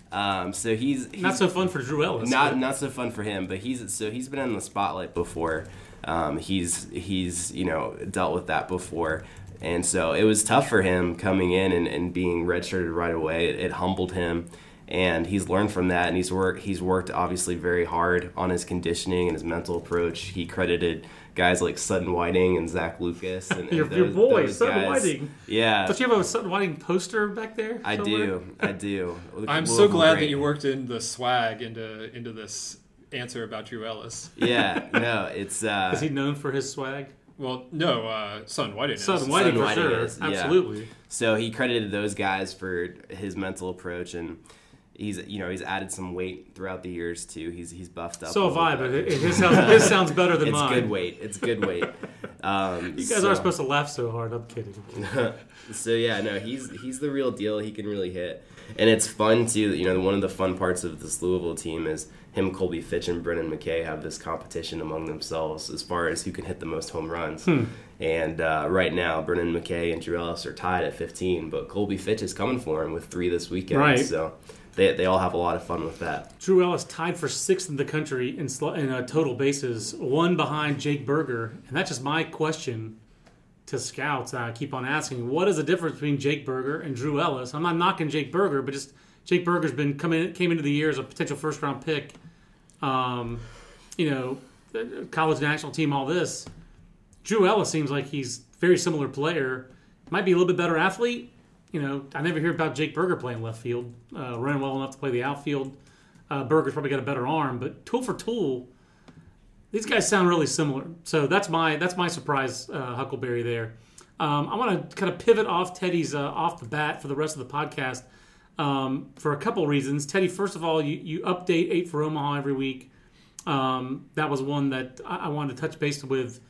So he's not so fun for Drew Ellis. Not so fun for him, but he's been in the spotlight before. He's dealt with that before. And so it was tough for him coming in and being redshirted right away. It humbled him, and he's learned from that. And he's worked obviously very hard on his conditioning and his mental approach. He credited guys like Sutton Whiting and Zach Lucas. And your boy, those Sutton guys. Whiting. Yeah. Don't you have a Sutton Whiting poster back there? I do. I'm so glad that you worked in the swag into this answer about Drew Ellis. Yeah. No, it's. Is he known for his swag? Well, no, Sutton Whiting is. Sutton Whiting for sure. Is, yeah. Absolutely. So he credited those guys for his mental approach, and he's added some weight throughout the years too. He's buffed up. So have I, but his sounds better than mine. It's good weight. You guys aren't supposed to laugh so hard. I'm kidding. So yeah, no, he's the real deal. He can really hit, and it's fun too. One of the fun parts of this Louisville team is him, Colby Fitch, and Brennan McKay have this competition among themselves as far as who can hit the most home runs. And right now, Brennan McKay and Drew Ellis are tied at 15, but Colby Fitch is coming for him with 3 this weekend. Right. So they all have a lot of fun with that. Drew Ellis tied for 6th in the country in total bases, 1 behind Jake Berger. And that's just my question to scouts. I keep on asking, what is the difference between Jake Berger and Drew Ellis? I'm not knocking Jake Berger, but just Jake Berger's came into the year as a potential first-round pick. College national team, all this. Drew Ellis seems like he's a very similar player. Might be a little bit better athlete. I never hear about Jake Berger playing left field, running well enough to play the outfield. Berger's probably got a better arm, but tool for tool, these guys sound really similar. So that's my surprise Huckleberry there. I want to kind of pivot off Teddy's off the bat for the rest of the podcast for a couple reasons. Teddy, first of all, you update 8 for Omaha every week. That was one that I wanted to touch base with.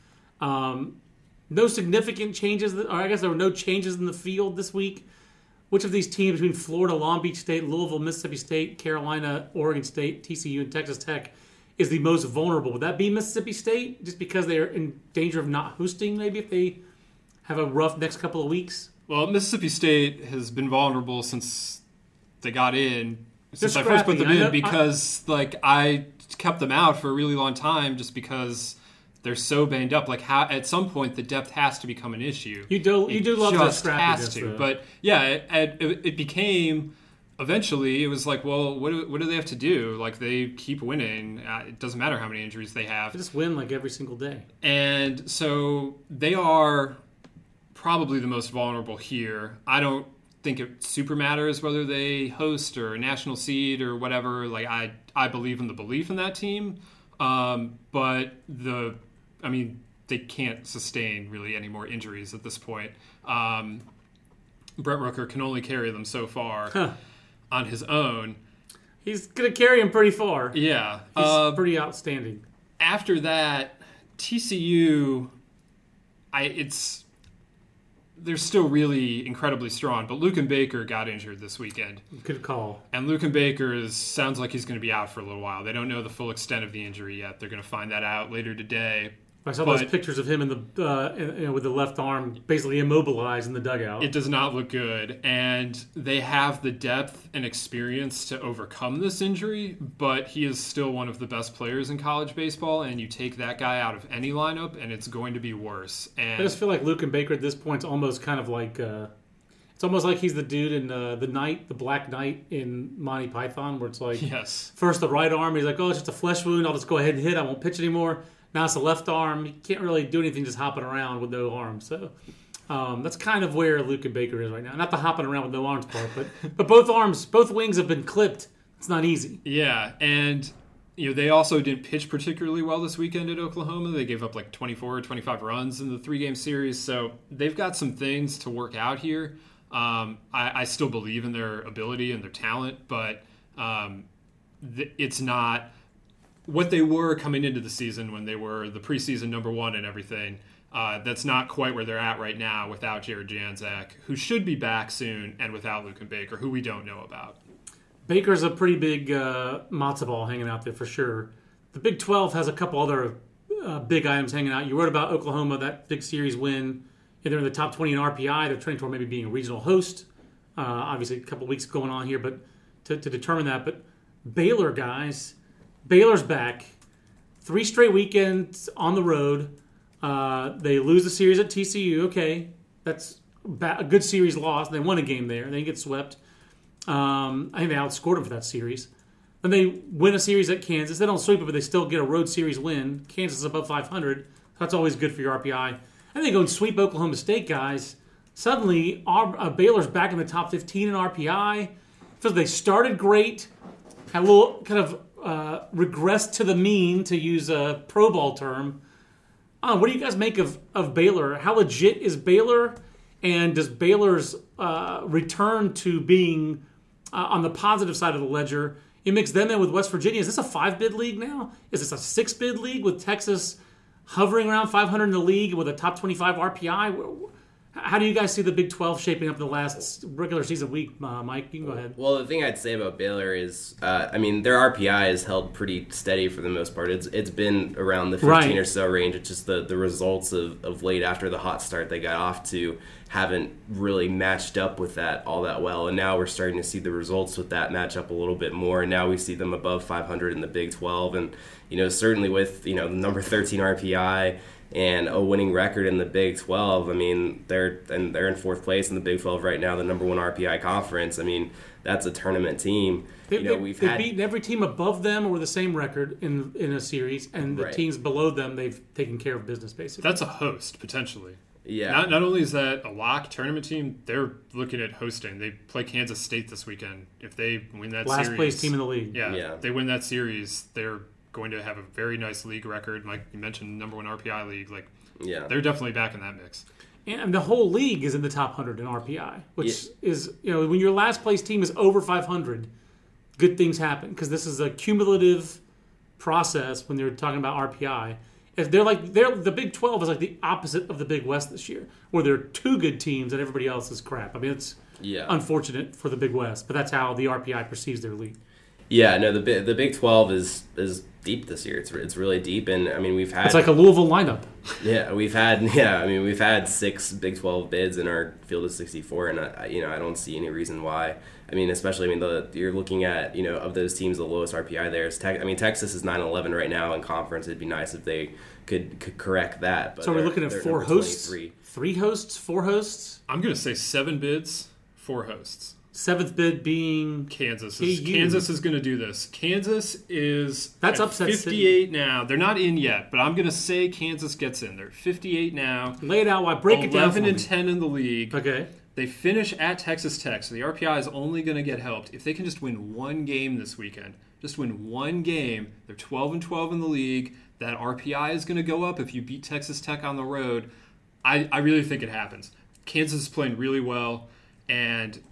No significant changes, or I guess there were no changes in the field this week. Which of these teams between Florida, Long Beach State, Louisville, Mississippi State, Carolina, Oregon State, TCU, and Texas Tech is the most vulnerable? Would that be Mississippi State, just because they're in danger of not hosting, maybe, if they have a rough next couple of weeks? Well, Mississippi State has been vulnerable since they got in, since I scrappy. first put them in, because I kept them out for a really long time just because they're so banged up. At some point, the depth has to become an issue. You do love that scrappiness. Has to. But yeah, it became. Eventually, it was like, well, what do they have to do? They keep winning. It doesn't matter how many injuries they have. They just win every single day. And so they are probably the most vulnerable here. I don't think it super matters whether they host or a national seed or whatever. I believe in the belief in that team. But they can't sustain really any more injuries at this point. Brett Rooker can only carry them so far on his own. He's going to carry him pretty far. Yeah. He's pretty outstanding. After that, TCU, they're still really incredibly strong, but Luken Baker got injured this weekend. Good call. And Luken Baker sounds like he's going to be out for a little while. They don't know the full extent of the injury yet. They're going to find that out later today. I saw those pictures of him in the with the left arm basically immobilized in the dugout. It does not look good, and they have the depth and experience to overcome this injury, but he is still one of the best players in college baseball, and you take that guy out of any lineup, and it's going to be worse. And I just feel like Luken Baker at this point is almost kind of like it's almost like he's the dude in the Black Knight in Monty Python, where it's like first the right arm, he's like, oh, it's just a flesh wound, I'll just go ahead and hit, I won't pitch anymore. Now it's the left arm. He can't really do anything just hopping around with no arms. So that's kind of where Luken Baker is right now. Not the hopping around with no arms part, but both wings have been clipped. It's not easy. Yeah, and they also didn't pitch particularly well this weekend at Oklahoma. They gave up 24 or 25 runs in the 3-game series. So they've got some things to work out here. I still believe in their ability and their talent, but it's not what they were coming into the season when they were the preseason number 1 and everything. That's not quite where they're at right now without Jared Janczak, who should be back soon, and without Luken Baker, who we don't know about. Baker's a pretty big matzo ball hanging out there for sure. The Big 12 has a couple other big items hanging out. You wrote about Oklahoma, that big series win. They're in the top 20 in RPI. They're trending toward maybe being a regional host. Obviously, a couple weeks going on here, but to determine that. But Baylor, guys, Baylor's back. 3 straight weekends on the road. They lose the series at TCU. Okay, that's a good series loss. They won a game there. They get swept. I think they outscored them for that series. Then they win a series at Kansas. They don't sweep it, but they still get a road series win. Kansas is above 500. That's always good for your RPI. And they go and sweep Oklahoma State, guys. Suddenly, Baylor's back in the top 15 in RPI. Feels they started great, had a little kind of regressed to the mean, to use a pro ball term. What do you guys make of Baylor? How legit is Baylor? And does Baylor's return to being on the positive side of the ledger, you mix them in with West Virginia. Is this a 5-bid league now? Is this a 6-bid league with Texas hovering around 500 in the league with a top 25 RPI? How do you guys see the Big 12 shaping up in the last regular season week, Mike? You can go ahead. Well, the thing I'd say about Baylor is, their RPI is held pretty steady for the most part. It's been around the 15 or so range. It's just the results of late after the hot start they got off to haven't really matched up with that all that well. And now we're starting to see the results with that match up a little bit more. And now we see them above 500 in the Big 12. And, certainly with, the number 13 RPI and a winning record in the Big 12. They're in fourth place in the Big 12 right now, the number 1 RPI conference. That's a tournament team. They've beaten every team above them or the same record in a series, and the teams below them, they've taken care of business, basically. That's a host, potentially. Yeah. Not only is that a lock tournament team, they're looking at hosting. They play Kansas State this weekend. If they win that series, last place team in the league. Yeah. If they win that series, they're going to have a very nice league record. Like you mentioned, number 1 RPI league. They're definitely back in that mix. And the whole league is in the top 100 in RPI, which is, when your last place team is over 500, good things happen, because this is a cumulative process when they're talking about RPI. If the Big 12 is like the opposite of the Big West this year, where there are 2 good teams and everybody else is crap. It's unfortunate for the Big West, but that's how the RPI perceives their league. Yeah, no, the Big 12 is deep this year. It's really deep, and we've had, it's like a Louisville lineup. Yeah, we've had 6 Big 12 bids in our field of 64, and I don't see any reason why. Especially you're looking at of those teams, the lowest RPI there is Texas is 9-11 right now in conference. It'd be nice if they could correct that. But so we're looking at 4 hosts, 3 hosts, 4 hosts. I'm going to say 7 bids, 4 hosts. 7th bid being Kansas. Kansas is going to do this. Kansas is that's at upset 58 City. Now. They're not in yet, but I'm going to say Kansas gets in. They're 58 now. Lay it out. Why? Break it down for me. 11-10 in the league. Okay. They finish at Texas Tech, so the RPI is only going to get helped if they can just win 1 game this weekend. Just win 1 game. They're 12-12 in the league. That RPI is going to go up if you beat Texas Tech on the road. I really think it happens. Kansas is playing really well, and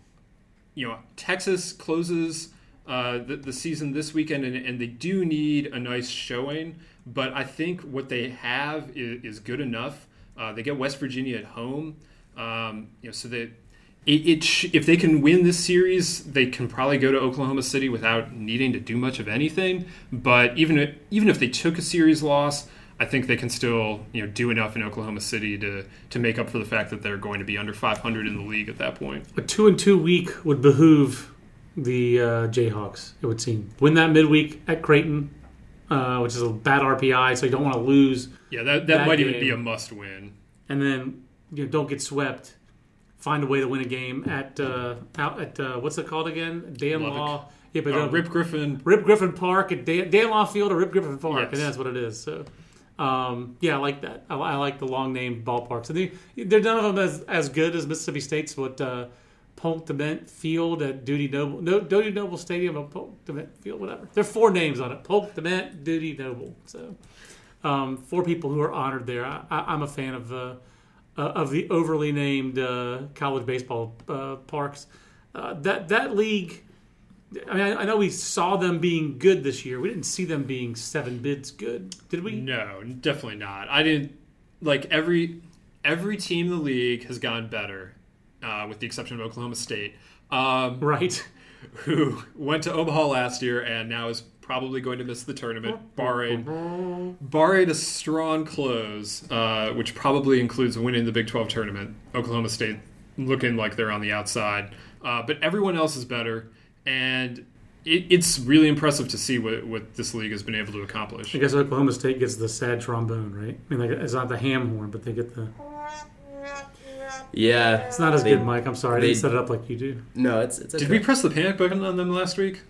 Texas closes the season this weekend, and they do need a nice showing. But I think what they have is good enough. They get West Virginia at home, so that if they can win this series, they can probably go to Oklahoma City without needing to do much of anything. But even if they took a series loss, I think they can still do enough in Oklahoma City to make up for the fact that they're going to be under 500 in the league at that point. A 2-2 week would behoove the Jayhawks, it would seem. Win that midweek at Creighton, which is a bad RPI, so you don't want to lose. Yeah, that might even be a must win. And then don't get swept. Find a way to win a game at what's it called again? Dan Law. Yeah, but Rip Griffin Park at Dan Law Field or Rip Griffin Park, yes. And that's what it is. So. I like that. I like the long name ballparks. They're none of them as good as Mississippi State's Polk Dement Field at Duty Noble. No, Duty Noble Stadium or Polk Dement Field, whatever. There are 4 names on it: Polk Dement, Duty Noble. So 4 people who are honored there. I'm a fan of the overly named college baseball parks. That league. I know we saw them being good this year. We didn't see them being 7 bids good, did we? No, definitely not. I didn't every team in the league has gotten better, with the exception of Oklahoma State, right? Who went to Omaha last year and now is probably going to miss the tournament, barring a strong close, which probably includes winning the Big 12 tournament. Oklahoma State looking like they're on the outside, but everyone else is better. and it's really impressive to see what this league has been able to accomplish. I guess Oklahoma State gets the sad trombone, right? I mean, like, it's not the ham horn, but they get the... Yeah. It's not as good, Mike. I'm sorry. I didn't set it up like you do. No, it's okay. Did we press the panic button on them last week?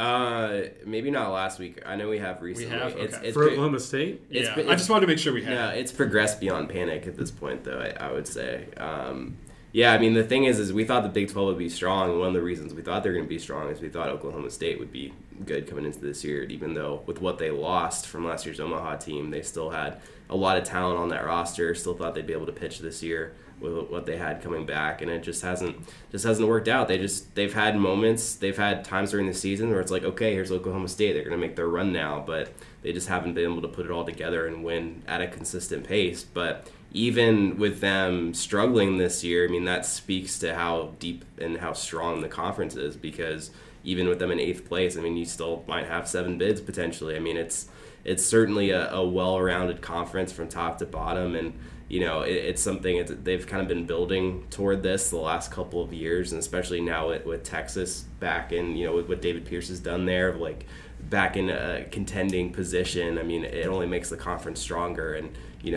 Maybe not last week. I know we have recently. We have? Okay. It's For Oklahoma State? Yeah, I just wanted to make sure we had. No, it's progressed beyond panic at this point, though, I would say. Yeah, I mean, the thing is we thought the Big 12 would be strong, and one of the reasons we thought they were going to be strong is we thought Oklahoma State would be good coming into this year, even though with what they lost from last year's Omaha team, they still had a lot of talent on that roster, still thought they'd be able to pitch this year with what they had coming back, and it just hasn't worked out. They've had moments, they've had times during the season where it's like, okay, here's Oklahoma State, they're going to make their run now, but they just haven't been able to put it all together and win at a consistent pace. But even with them struggling this year, I mean, that speaks to how deep and how strong the conference is, because even with them in 8th place, I mean, you still might have 7 bids potentially. I mean, it's certainly a well-rounded conference from top to bottom, and you know, it's something they've kind of been building toward this the last couple of years, and especially now with Texas back in, you know, with what David Pierce has done there, like back in a contending position. I mean, it only makes the conference stronger, and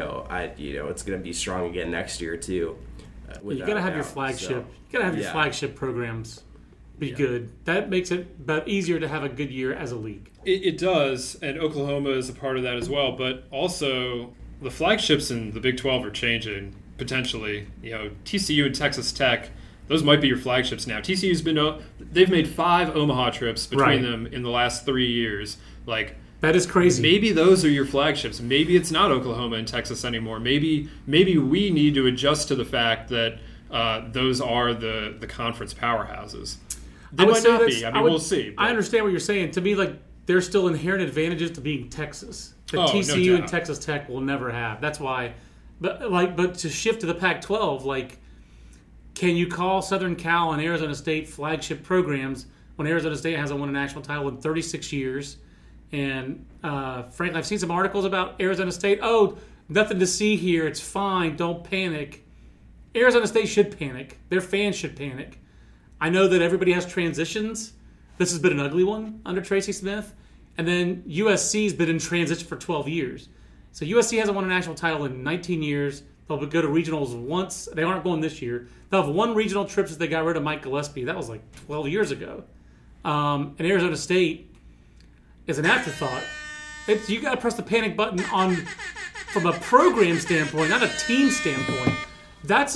it's going to be strong again next year too. You got to have your flagship. You got to have your flagship programs be good. That makes it easier to have a good year as a league. It does, and Oklahoma is a part of that as well. But also, the flagships in the Big 12 are changing potentially. You know, TCU and Texas Tech, those might be your flagships now. TCU's they've made 5 Omaha trips between them in the last 3 years. Like, that is crazy. Maybe those are your flagships. Maybe it's not Oklahoma and Texas anymore. Maybe we need to adjust to the fact that those are the conference powerhouses. They might not be. I mean, we'll see. I understand what you're saying. To me, like, there's still inherent advantages to being Texas that TCU and Texas Tech will never have. That's why. But to shift to the Pac-12, like, can you call Southern Cal and Arizona State flagship programs when Arizona State hasn't won a national title in 36 years? And frankly, I've seen some articles about Arizona State. Oh, nothing to see here. It's fine. Don't panic. Arizona State should panic. Their fans should panic. I know that everybody has transitions. This has been an ugly one under Tracy Smith. And then USC's been in transition for 12 years. So USC hasn't won a national title in 19 years. They'll go to regionals once. They aren't going this year. They'll have one regional trip since they got rid of Mike Gillespie. That was like 12 years ago. And Arizona State is an afterthought. You got to press the panic button from a program standpoint, not a team standpoint. That's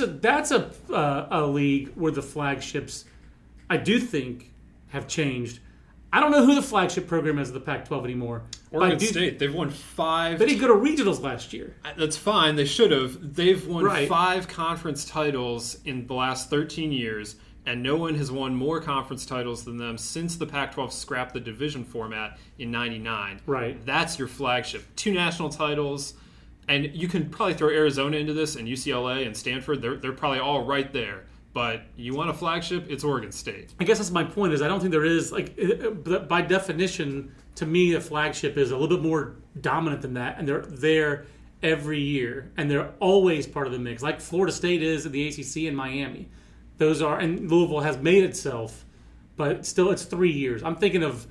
a league where the flagships, I do think, have changed. I don't know who the flagship program is of the Pac-12 anymore. Oregon State, they've won 5. They didn't go to regionals last year. That's fine. They should have. They've won 5 conference titles in the last 13 years, and no one has won more conference titles than them since the Pac-12 scrapped the division format in '99. Right. That's your flagship. 2 national titles, and you can probably throw Arizona into this, and UCLA and Stanford. They're probably all right there. But you want a flagship, it's Oregon State. I guess that's my point, is I don't think there is, like, by definition, to me, a flagship is a little bit more dominant than that, and they're there every year, and they're always part of the mix, like Florida State is in the ACC and Miami. Those are, and Louisville has made itself, but still it's 3 years. I'm thinking of,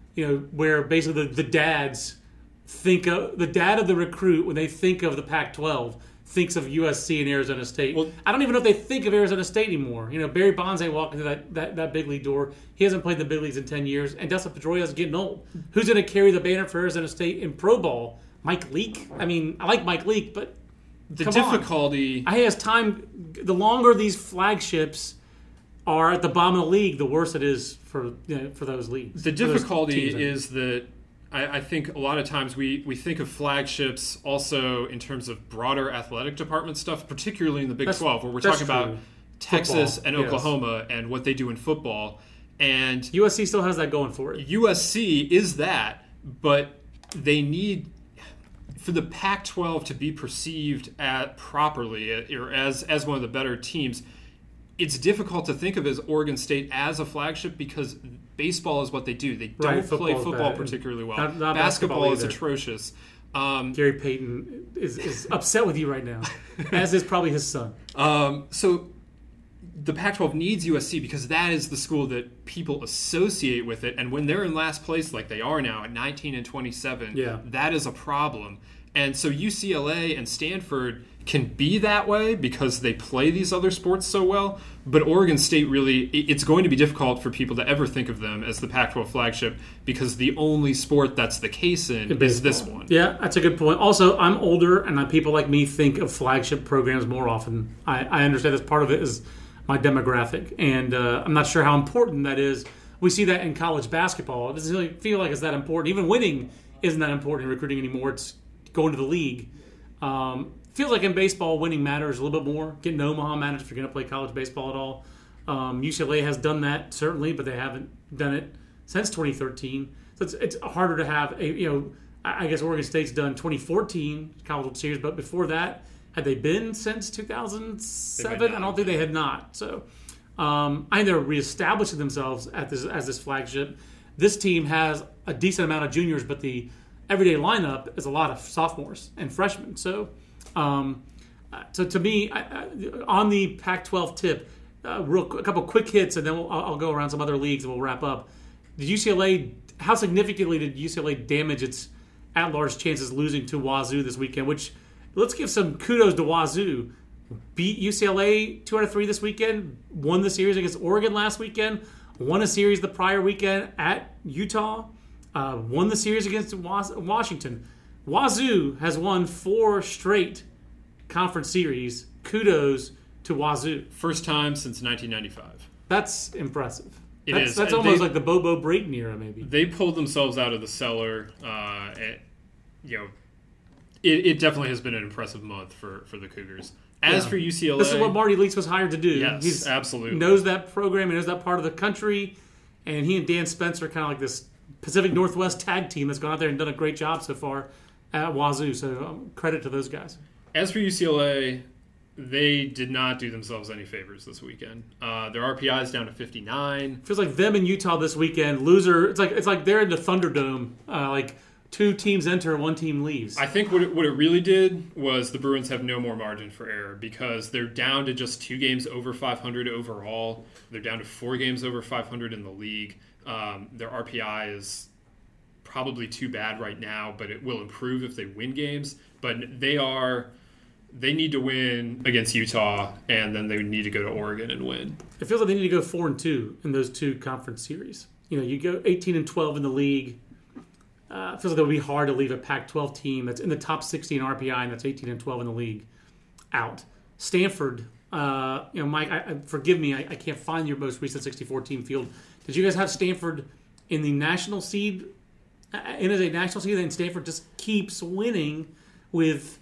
where basically the dads think of, the dad of the recruit, when they think of the Pac-12, thinks of USC and Arizona State. Well, I don't even know if they think of Arizona State anymore. Barry Bonds ain't walking through that big league door. He hasn't played in the big leagues in 10 years, and Dustin Pedroia's getting old. Who's going to carry the banner for Arizona State in pro ball? Mike Leake? I mean, I like Mike Leake, but the difficulty... I has time... The longer these flagships are at the bottom of the league, the worse it is for those leagues. The difficulty is that I think a lot of times we think of flagships also in terms of broader athletic department stuff, particularly in the Big 12, where we're talking about Texas and Oklahoma and what they do in football. And USC still has that going for it. USC is that, but they need, for the Pac-12 to be perceived properly or as one of the better teams, it's difficult to think of as Oregon State as a flagship because baseball is what they do. They don't play football particularly well. Not basketball is atrocious. Gary Payton is upset with you right now, as is probably his son. So the Pac-12 needs USC because that is the school that people associate with it. And when they're in last place like they are now at 19 and 27, that is a problem. And so UCLA and Stanford can be that way because they play these other sports so well. But Oregon State really, it's going to be difficult for people to ever think of them as the Pac-12 flagship because the only sport that's the case in is this one. Yeah, that's a good point. Also, I'm older, and people like me think of flagship programs more often. I understand that's part of it is my demographic, and I'm not sure how important that is. We see that in college basketball. It doesn't really feel like it's that important. Even winning isn't that important in recruiting anymore. It's going to the league. Feels like in baseball, winning matters a little bit more. Getting to Omaha matters if you're going to play college baseball at all. UCLA has done that, certainly, but they haven't done it since 2013. So it's harder to have I guess Oregon State's done 2014 College World Series, but before that, had they been since 2007? I don't think they had not. So I think they're reestablishing themselves as this flagship. This team has a decent amount of juniors, but the everyday lineup is a lot of sophomores and freshmen. So to me, on the Pac-12 tip, a couple quick hits, and then I'll go around some other leagues and we'll wrap up. How significantly did UCLA damage its at-large chances losing to Wazoo this weekend? Which, let's give some kudos to Wazoo. Beat UCLA 2 out of 3 this weekend, won the series against Oregon last weekend, won a series the prior weekend at Utah, won the series against Washington. Wazoo has won 4 straight conference series. Kudos to Wazoo. First time since 1995. That's impressive. That's almost like the Bobo Brayton era, maybe. They pulled themselves out of the cellar. It definitely has been an impressive month for the Cougars. As for UCLA, this is what Marty Leach was hired to do. Yes, absolutely. He knows that program. He knows that part of the country. And he and Dan Spencer are kind of like this Pacific Northwest tag team that's gone out there and done a great job so far at Wazoo. So credit to those guys. As for UCLA, they did not do themselves any favors this weekend. Their RPI is down to 59. Feels like them and Utah this weekend. Loser. It's like they're in the Thunderdome. Like 2 teams enter, 1 team leaves. I think what it really did was the Bruins have no more margin for error because they're down to just 2 games over 500 overall. They're down to 4 games over 500 in the league. Their RPI is probably too bad right now, but it will improve if they win games. But they need to win against Utah, and then they need to go to Oregon and win. It feels like they need to go 4-2 in those 2 conference series. You go 18-12 in the league. It feels like it would be hard to leave a Pac-12 team that's in the top 60 in RPI and that's 18-12 in the league out. Stanford, Mike, forgive me, I can't find your most recent 64-team field. Did you guys have Stanford in the national seed? As a national seed, and Stanford just keeps winning with,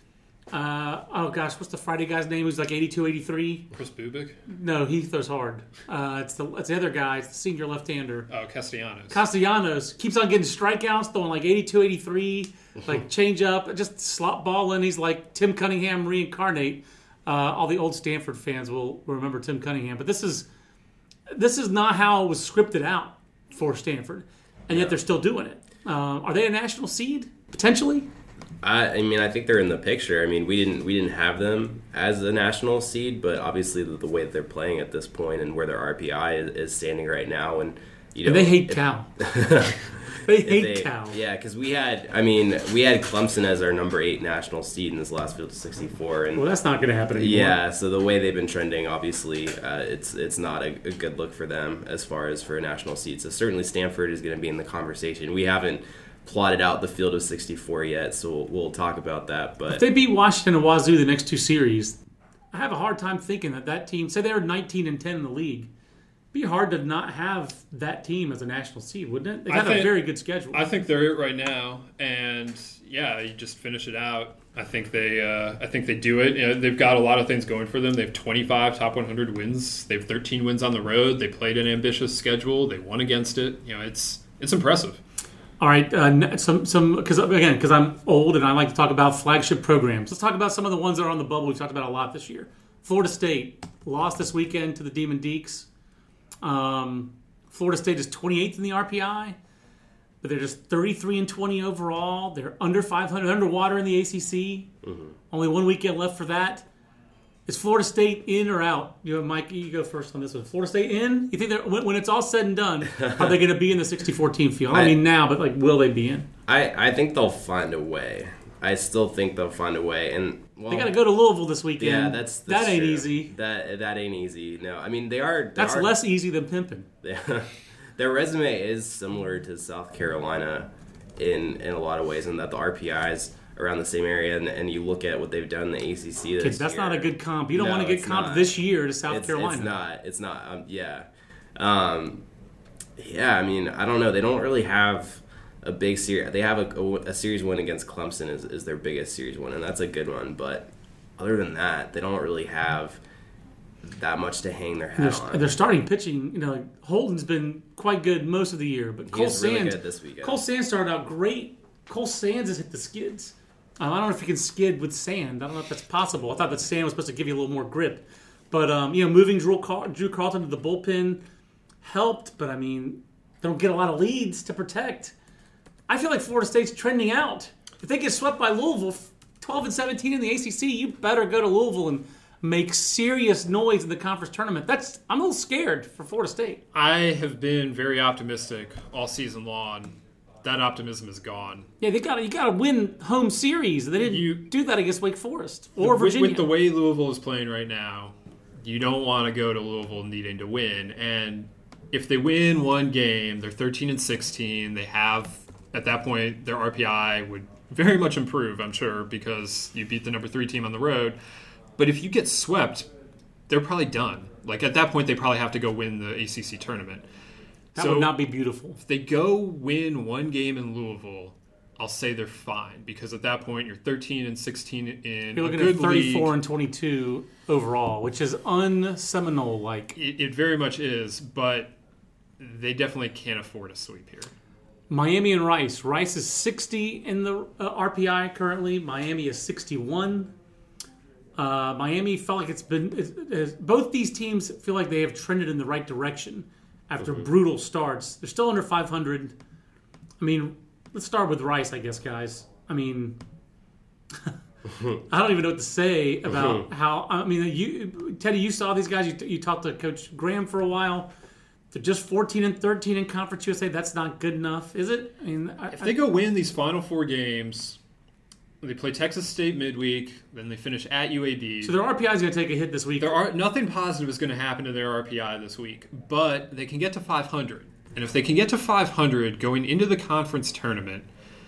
what's the Friday guy's name? Who's like 82, 83? Chris Bubik? No, he throws hard. It's the other guy, it's the senior left-hander. Oh, Castellanos. Castellanos keeps on getting strikeouts, throwing like 82, 83, like change up, just slop balling. He's like Tim Cunningham reincarnate. All the old Stanford fans will remember Tim Cunningham, but this is not how it was scripted out for Stanford, and yet they're still doing it. Are they a national seed potentially? I think they're in the picture. I mean, we didn't have them as a national seed, but obviously the way that they're playing at this point and where their RPI is standing right now, and they hate Cal. They hate Cal. Yeah, because we had Clemson as our number 8 national seed in this last field of 64, and that's not going to happen anymore. Yeah, so the way they've been trending, obviously, it's not a good look for them as far as for a national seed. So certainly Stanford is going to be in the conversation. We haven't plotted out the field of 64 yet, so we'll talk about that. But if they beat Washington and Wazoo the next 2 series, I have a hard time thinking that team, say they were 19-10 in the league, it'd be hard to not have that team as a national seed, wouldn't it? They have a very good schedule. I think they're it right now, and you just finish it out. I think they do it. They've got a lot of things going for them. They have 25 top 100 wins. They have 13 wins on the road. They played an ambitious schedule. They won against it. It's impressive. All right, because I'm old and I like to talk about flagship programs. Let's talk about some of the ones that are on the bubble. We've talked about a lot this year. Florida State lost this weekend to the Demon Deacs. Florida State is 28th in the RPI, but they're just 33-20 overall. They're under 500, underwater in the ACC. Mm-hmm. Only 1 weekend left for that. Is Florida State in or out? Mike, you go first on this one. Florida State in? You think that when it's all said and done, are they going to be in the 64-team field? I mean now, but will they be in? I think they'll find a way. I still think they'll find a way, and they got to go to Louisville this weekend. Yeah, that ain't true. easy. That ain't easy. No, I mean they are. That's less easy than pimping. Their resume is similar to South Carolina in a lot of ways, and that the RPIs around the same area, and you look at what they've done in the ACC this year. That's not a good comp. You don't want to get comped this year to South Carolina. It's not. Yeah. I mean, I don't know. They don't really have a big series. They have a series win against Clemson is their biggest series win, and that's a good one. But other than that, they don't really have that much to hang their hat on. They're starting pitching. Holden's been quite good most of the year, but Cole Sands really good this weekend. Cole Sands started out great. Cole Sands has hit the skids. I don't know if you can skid with sand. I don't know if that's possible. I thought that sand was supposed to give you a little more grip. But, moving Drew Carlton to the bullpen helped. But, I mean, they don't get a lot of leads to protect. I feel like Florida State's trending out. If they get swept by Louisville, 12-17 in the ACC, you better go to Louisville and make serious noise in the conference tournament. I'm a little scared for Florida State. I have been very optimistic all season long. That optimism is gone. Yeah, you got to win home series. They didn't do that against Wake Forest or Virginia. With the way Louisville is playing right now, you don't want to go to Louisville needing to win. And if they win one game, they're 13-16. They have, at that point, their RPI would very much improve, I'm sure, because you beat the number 3 team on the road. But if you get swept, they're probably done. At that point, they probably have to go win the ACC tournament. That would not be beautiful. If they go win one game in Louisville, I'll say they're fine, because at that point you're 13-16 in you're looking a good at 34-22 overall, which is un-Seminole-like. It very much is, but they definitely can't afford a sweep here. Miami and Rice. Rice is 60 in the RPI currently. Miami is 61. Miami felt like it's been both these teams feel like they have trended in the right direction after brutal starts. They're still under 500. I mean, let's start with Rice, I guess, guys. I mean, I don't even know what to say about how. I mean, Teddy, you saw these guys. You talked to Coach Graham for a while. They're just 14-13 in Conference USA. That's not good enough, is it? I mean, if they go win these final 4 games. They play Texas State midweek, then they finish at UAB. So their RPI is going to take a hit this week. Nothing positive is going to happen to their RPI this week, but they can get to 500. And if they can get to 500 going into the conference tournament,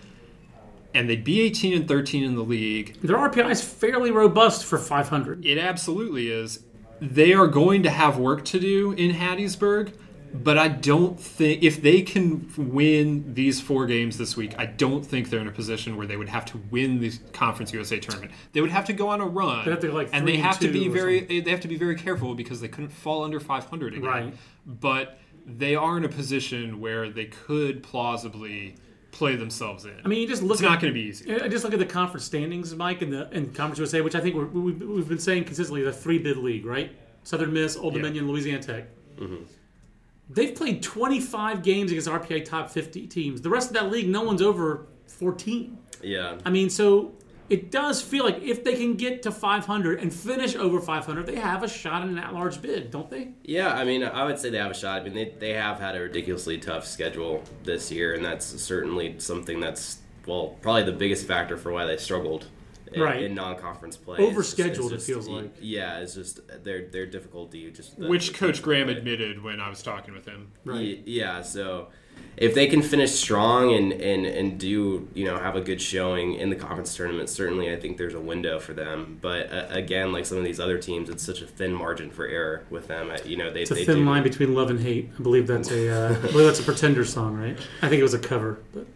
and they'd be 18-13 in the league. Their RPI is fairly robust for 500. It absolutely is. They are going to have work to do in Hattiesburg. But I don't think, if they can win these 4 games this week, I don't think they're in a position where they would have to win the Conference USA tournament. They would have to go on a run, they have to and they have to be very careful because they couldn't fall under 500 again. Right. But they are in a position where they could plausibly play themselves in. I mean, you just look. It's not going to be easy. Just look at the conference standings, Mike, in Conference USA, which I think we've been saying consistently the 3-bid league, right? Southern Miss, Old Dominion, Louisiana Tech. Mm-hmm. They've played 25 games against RPI top 50 teams. The rest of that league, no one's over 14. Yeah. I mean, so it does feel like if they can get to 500 and finish over 500, they have a shot in an at-large bid, don't they? Yeah, I mean, I would say they have a shot. I mean, they have had a ridiculously tough schedule this year, and that's certainly something that's, probably the biggest factor for why they struggled in non-conference play. Overscheduled, it feels like. Yeah, it's just their difficulty. Which Coach Graham admitted when I was talking with him. Right. Yeah, so if they can finish strong and do, have a good showing in the conference tournament, certainly I think there's a window for them. But again, like some of these other teams, it's such a thin margin for error with them. It's a thin line between love and hate. I believe that's a Pretender song, right? I think it was a cover, but.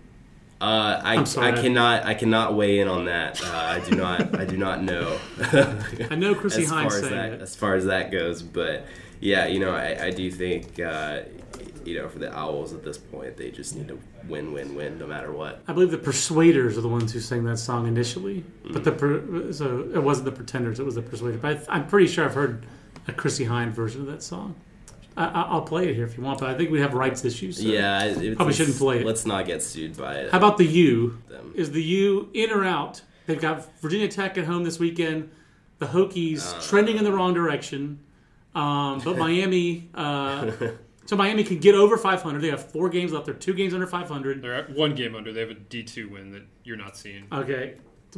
I cannot weigh in on that. I do not know. I know Chrissy Hines saying it. As far as that goes, but yeah, I do think for the Owls at this point, they just need to win no matter what. I believe the Persuaders are the ones who sang that song initially, but so it wasn't the Pretenders, it was the Persuaders. But I'm pretty sure I've heard a Chrissy Hines version of that song. I'll play it here if you want, but I think we have rights issues. So probably shouldn't play it. Let's not get sued by it. How about the U? Is the U in or out? They've got Virginia Tech at home this weekend. the Hokies trending in the wrong direction. But Miami, so Miami can get over 500. They have 4 games left. They're 2 games under 500. They're at 1 game under. They have a D2 win that you're not seeing. Okay.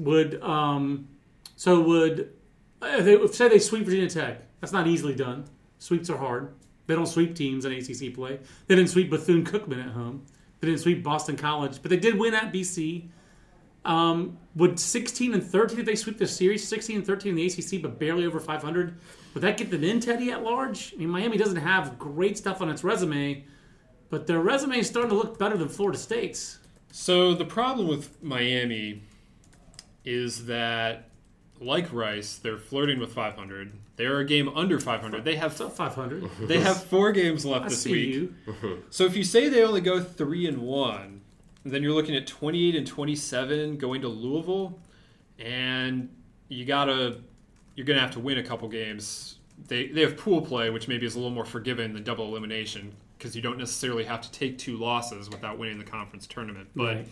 Say they sweep Virginia Tech. That's not easily done. Sweeps are hard. They don't sweep teams in ACC play. They didn't sweep Bethune-Cookman at home. They didn't sweep Boston College, but they did win at BC. Would 16-13 if they sweep the series, 16-13 in the ACC, but barely over 500? Would that get them in, Teddy, at large? I mean, Miami doesn't have great stuff on its resume, but their resume is starting to look better than Florida State's. So the problem with Miami is that, like Rice, they're flirting with 500. They're a game under 500. They have 500. They have 4 games left this week. You. So if you say they only go 3-1, then you're looking at 28-27 going to Louisville, and you're gonna have to win a couple games. They have pool play, which maybe is a little more forgiving than double elimination because you don't necessarily have to take 2 losses without winning the conference tournament. But Right.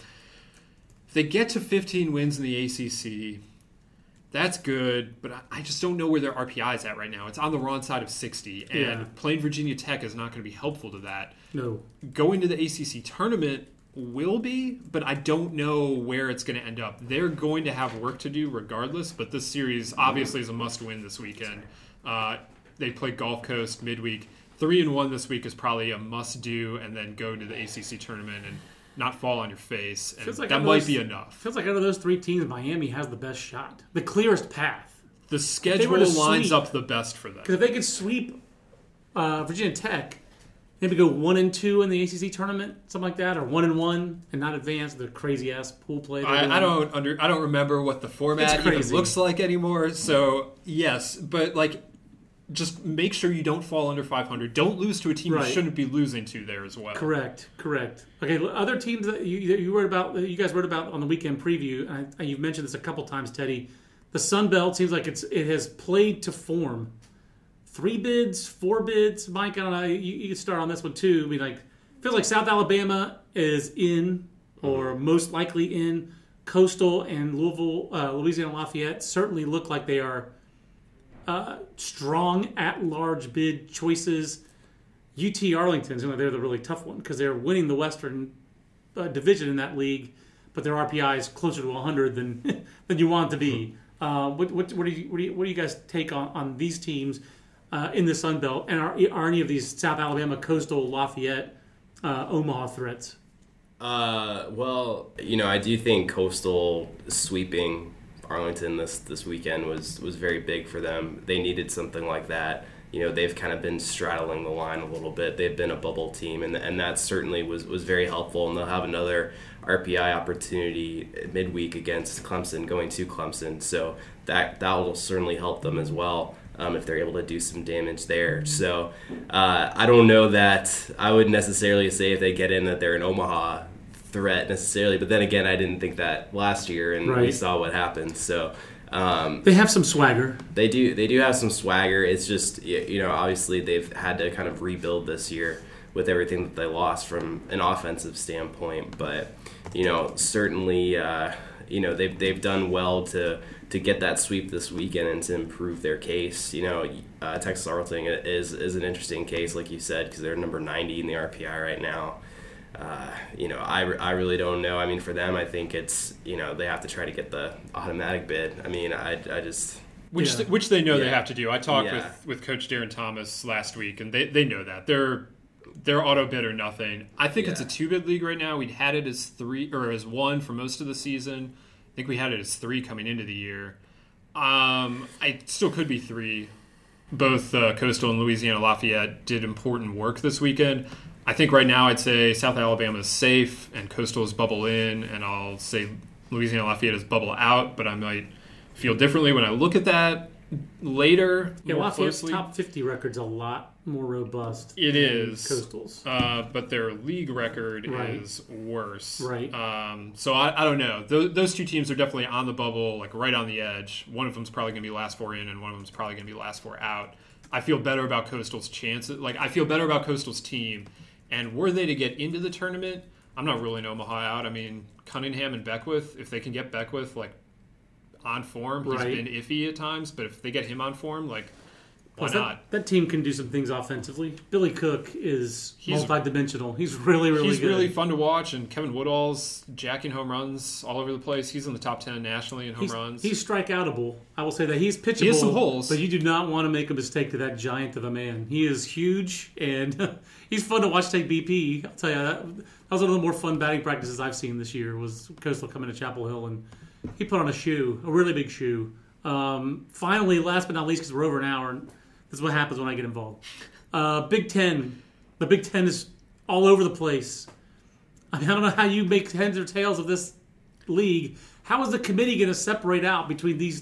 if they get to 15 wins in the ACC, that's good, but I just don't know where their RPI is at right now. It's on the wrong side of 60, and Yeah. playing Virginia Tech is not going to be helpful to that. No. Going to the ACC tournament will be, but I don't know where it's going to end up. They're going to have work to do regardless, but this series obviously is a must-win this weekend. They play Gulf Coast midweek. 3-1 this week is probably a must-do, and then go to the ACC tournament and not fall on your face. And Feels like that might be enough. Feels like out of those 3 teams, Miami has the best shot. The clearest path. The schedule were to lines sweep- up the best for them. Because if they could sweep Virginia Tech, maybe go 1-2 in the ACC tournament, something like that, or 1-1 and not advance the crazy ass pool play. I don't remember what the format even looks like anymore. So yes, but just make sure you don't fall under 500. Don't lose to a team you shouldn't be losing to there as well. Correct. Okay, other teams that you wrote about, you guys wrote about on the weekend preview, and you've mentioned this a couple times, Teddy. The Sun Belt seems like it has played to form. 3 bids, 4 bids. Mike, I don't know. You can start on this one too. I mean, feels like South Alabama is in, or most likely in. Coastal and Louisville, Louisiana Lafayette certainly look like they are strong at-large bid choices. UT Arlington, they're the really tough one because they're winning the Western division in that league, but their RPI is closer to 100 than you want it to be. What do you guys take on these teams in the Sun Belt, and are any of these South Alabama, Coastal, Lafayette, Omaha threats? Well, I do think Coastal sweeping Arlington this weekend was very big for them. They needed something like that. They've kind of been straddling the line a little bit. They've been a bubble team, and that certainly was very helpful. And they'll have another RPI opportunity midweek against Clemson, going to Clemson. So that will certainly help them as well if they're able to do some damage there. So I don't know that I would necessarily say if they get in that they're an Omaha threat necessarily. But then again, I didn't think that last year, and we saw what happened. So they have some swagger. They do have some swagger. It's just, obviously they've had to kind of rebuild this year with everything that they lost from an offensive standpoint. But, certainly, they've done well to get that sweep this weekend and to improve their case. Texas Arlington is an interesting case, like you said, because they're number 90 in the RPI right now. I really don't know. I mean, for them, I think it's, they have to try to get the automatic bid. I mean, I just... Which they know they have to do. I talked with Coach Darren Thomas last week, and they know that. They're auto bid or nothing. I think it's a 2-bid league right now. We'd had it as 3 or as 1 for most of the season. I think we had it as 3 coming into the year. I still could be 3. Both Coastal and Louisiana Lafayette did important work this weekend. I think right now I'd say South Alabama is safe and Coastal is bubble in, and I'll say Louisiana Lafayette is bubble out, but I might feel differently when I look at that later. Yeah, more Lafayette's closely. top 50 record's a lot more robust It than is. Coastal's. But their league record is worse. Right. So I don't know. Those 2 teams are definitely on the bubble, right on the edge. One of them's probably going to be last 4 in, and one of them's probably going to be last 4 out. I feel better about Coastal's chances. I feel better about Coastal's team. And were they to get into the tournament, I'm not ruling Omaha out. I mean, Cunningham and Beckwith, if they can get Beckwith, on form. He's been iffy at times, but if they get him on form, like, why not? That team can do some things offensively. Billy Cook is multidimensional. He's really, really He's good. really fun to watch, and Kevin Woodall's jacking home runs all over the place. He's in the top 10 nationally in home runs. He's strikeoutable. I will say that he's pitchable. He has some holes. But you do not want to make a mistake to that giant of a man. He is huge, and he's fun to watch take BP. I'll tell you, that was one of the more fun batting practices I've seen this year, was Coastal coming to Chapel Hill, and he put on a shoe, a really big shoe. Finally, last but not least, because we're over an hour, and this is what happens when I get involved. Big Ten. The Big Ten is all over the place. I mean, I don't know how you make heads or tails of this league. How is the committee going to separate out between this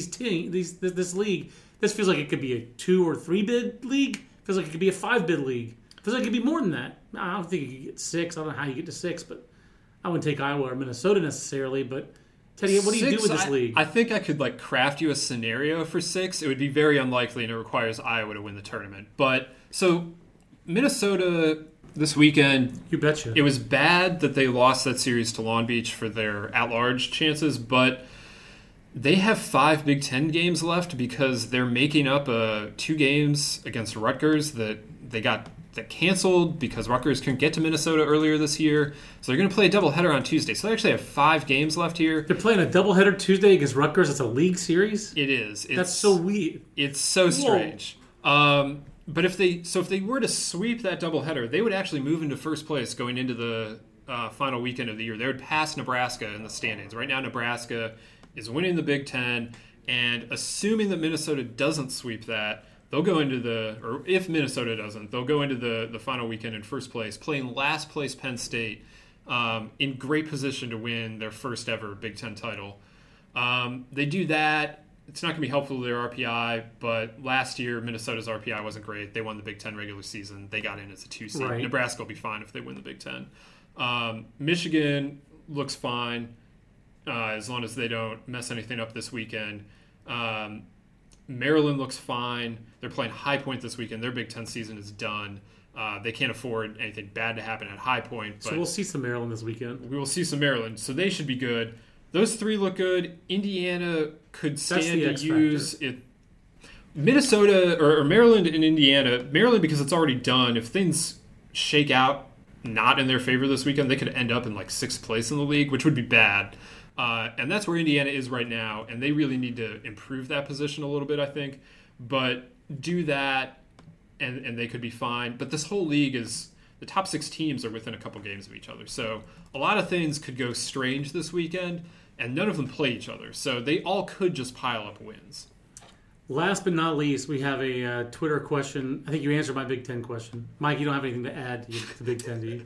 league? This feels like it could be a 2 or 3 bid league. Feels like it could be a 5 bid league. Feels like it could be more than that. I don't think you could get 6. I don't know how you get to 6, but I wouldn't take Iowa or Minnesota necessarily. But Teddy, what do you do with this league? I think I could craft you a scenario for 6. It would be very unlikely, and it requires Iowa to win the tournament. But so Minnesota this weekend, you betcha. It was bad that they lost that series to Long Beach for their at-large chances, but they have 5 Big Ten games left because they're making up 2 games against Rutgers that they got canceled because Rutgers couldn't get to Minnesota earlier this year. So they're going to play a doubleheader on Tuesday. So they actually have 5 games left here. They're playing a doubleheader Tuesday against Rutgers. It's a league series? It is. That's so weird. It's so strange. But if they were to sweep that doubleheader, they would actually move into first place going into the final weekend of the year. They would pass Nebraska in the standings. Right now, Nebraska is winning the Big Ten, and assuming that Minnesota doesn't sweep that, they'll go into or if Minnesota doesn't, they'll go into the final weekend in first place, playing last place Penn State, in great position to win their first ever Big Ten title. They do that. It's not going to be helpful to their RPI, but last year Minnesota's RPI wasn't great. They won the Big Ten regular season. They got in as a 2 seed. Right. Nebraska will be fine if they win the Big Ten. Michigan looks fine as long as they don't mess anything up this weekend. Maryland looks fine. They're playing High Point this weekend. Their Big Ten season is done. They can't afford anything bad to happen at High Point. But so we'll see some Maryland this weekend. We will see some Maryland. So they should be good. Those 3 look good. Indiana could stand to use it. Minnesota or Maryland and Indiana. Maryland, because it's already done. If things shake out not in their favor this weekend, they could end up in 6th place in the league, which would be bad. And that's where Indiana is right now, and they really need to improve that position a little bit, I think. But do that, and they could be fine. But this whole league is the top 6 teams are within a couple games of each other. So a lot of things could go strange this weekend, and none of them play each other. So they all could just pile up wins. Last but not least, we have a Twitter question. I think you answered my Big Ten question. Mike, you don't have anything to add to the Big Ten, do you?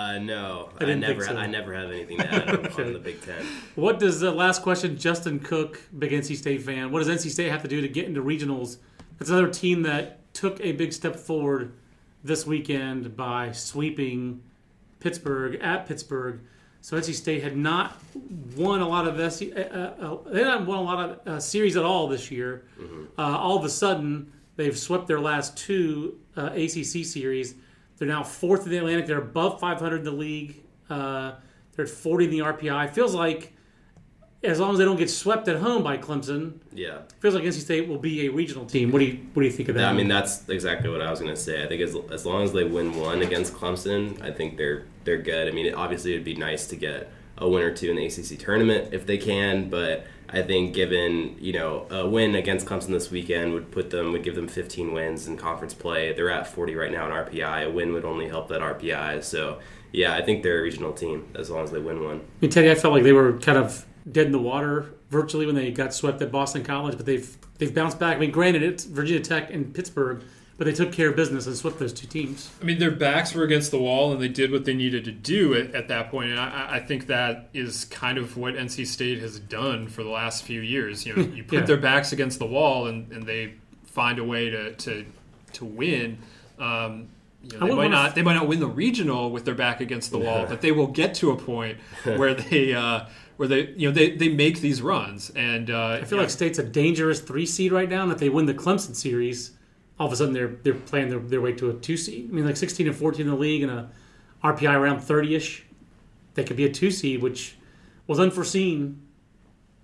No. I never have anything to add on the Big Ten. What does the last question, Justin Cook, big NC State fan, what does NC State have to do to get into regionals? It's another team that took a big step forward this weekend by sweeping Pittsburgh at Pittsburgh. So NC State had not won a lot of they hadn't won a lot of series at all this year. Mm-hmm. All of a sudden, they've swept their last 2 ACC series. They're now 4th in the Atlantic. They're above 500 in the league. They're at 40 in the RPI. Feels like as long as they don't get swept at home by Clemson, feels like NC State will be a regional team. What do you think of that? I mean, that's exactly what I was going to say. I think as long as they win 1 against Clemson, I think they're good. I mean, obviously it'd be nice to get a win or 2 in the ACC tournament if they can, but I think given a win against Clemson this weekend would give them 15 wins in conference play. They're at 40 right now in RPI. A win would only help that RPI. So yeah, I think they're a regional team as long as they win 1. I mean, Teddy, I felt like they were kind of dead in the water virtually when they got swept at Boston College, but they've bounced back. I mean, granted, it's Virginia Tech and Pittsburgh, but they took care of business and swept those 2 teams. I mean, their backs were against the wall, and they did what they needed to do at that point. And I think that is kind of what NC State has done for the last few years. You put their backs against the wall, and they find a way to win. They might not win the regional with their back against the wall, but they will get to a point where they make these runs. And I feel like State's a dangerous 3 seed right now, and if they win the Clemson series, all of a sudden they're playing their way to a 2 seed. I mean, 16 and 14 in the league and a RPI around 30-ish. They could be a 2 seed, which was unforeseen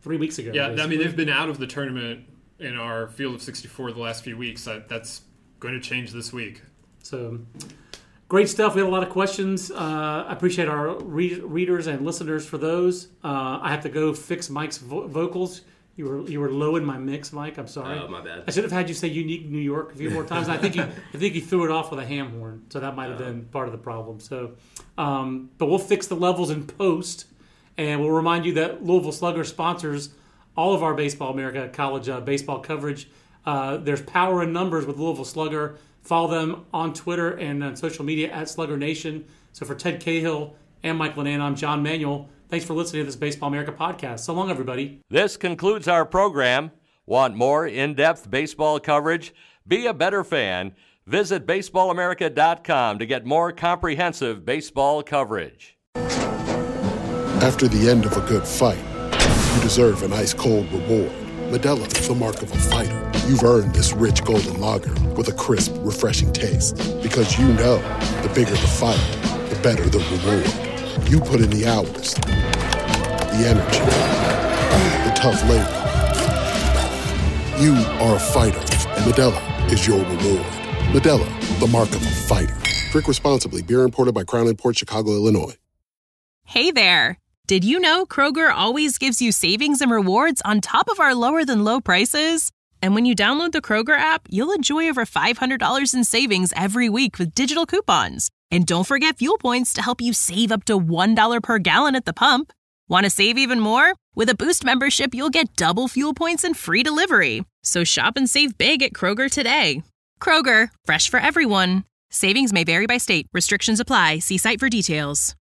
3 weeks ago. Yeah, basically. I mean, they've been out of the tournament in our field of 64 the last few weeks. That's going to change this week. So, great stuff. We had a lot of questions. I appreciate our readers and listeners for those. I have to go fix Mike's vocals. You were low in my mix, Mike. I'm sorry. Oh, my bad. I should have had you say "Unique New York" a few more times. I think you threw it off with a ham horn, so that might have been part of the problem. So, but we'll fix the levels in post, and we'll remind you that Louisville Slugger sponsors all of our Baseball America college baseball coverage. There's power in numbers with Louisville Slugger. Follow them on Twitter and on social media at Slugger Nation. So for Ted Cahill and Mike Lanana, I'm John Manuel. Thanks for listening to this Baseball America podcast. So long, everybody. This concludes our program. Want more in-depth baseball coverage? Be a better fan. Visit baseballamerica.com to get more comprehensive baseball coverage. After the end of a good fight, you deserve an ice-cold reward. Modelo, the mark of a fighter. You've earned this rich golden lager with a crisp, refreshing taste. Because you know, the bigger the fight, the better the reward. You put in the hours, the energy, the tough labor. You are a fighter, and Modelo is your reward. Modelo, the mark of a fighter. Drink responsibly. Beer imported by Crown Imports, Chicago, Illinois. Hey there. Did you know Kroger always gives you savings and rewards on top of our lower-than-low prices? And when you download the Kroger app, you'll enjoy over $500 in savings every week with digital coupons. And don't forget fuel points to help you save up to $1 per gallon at the pump. Want to save even more? With a Boost membership, you'll get double fuel points and free delivery. So shop and save big at Kroger today. Kroger, fresh for everyone. Savings may vary by state. Restrictions apply. See site for details.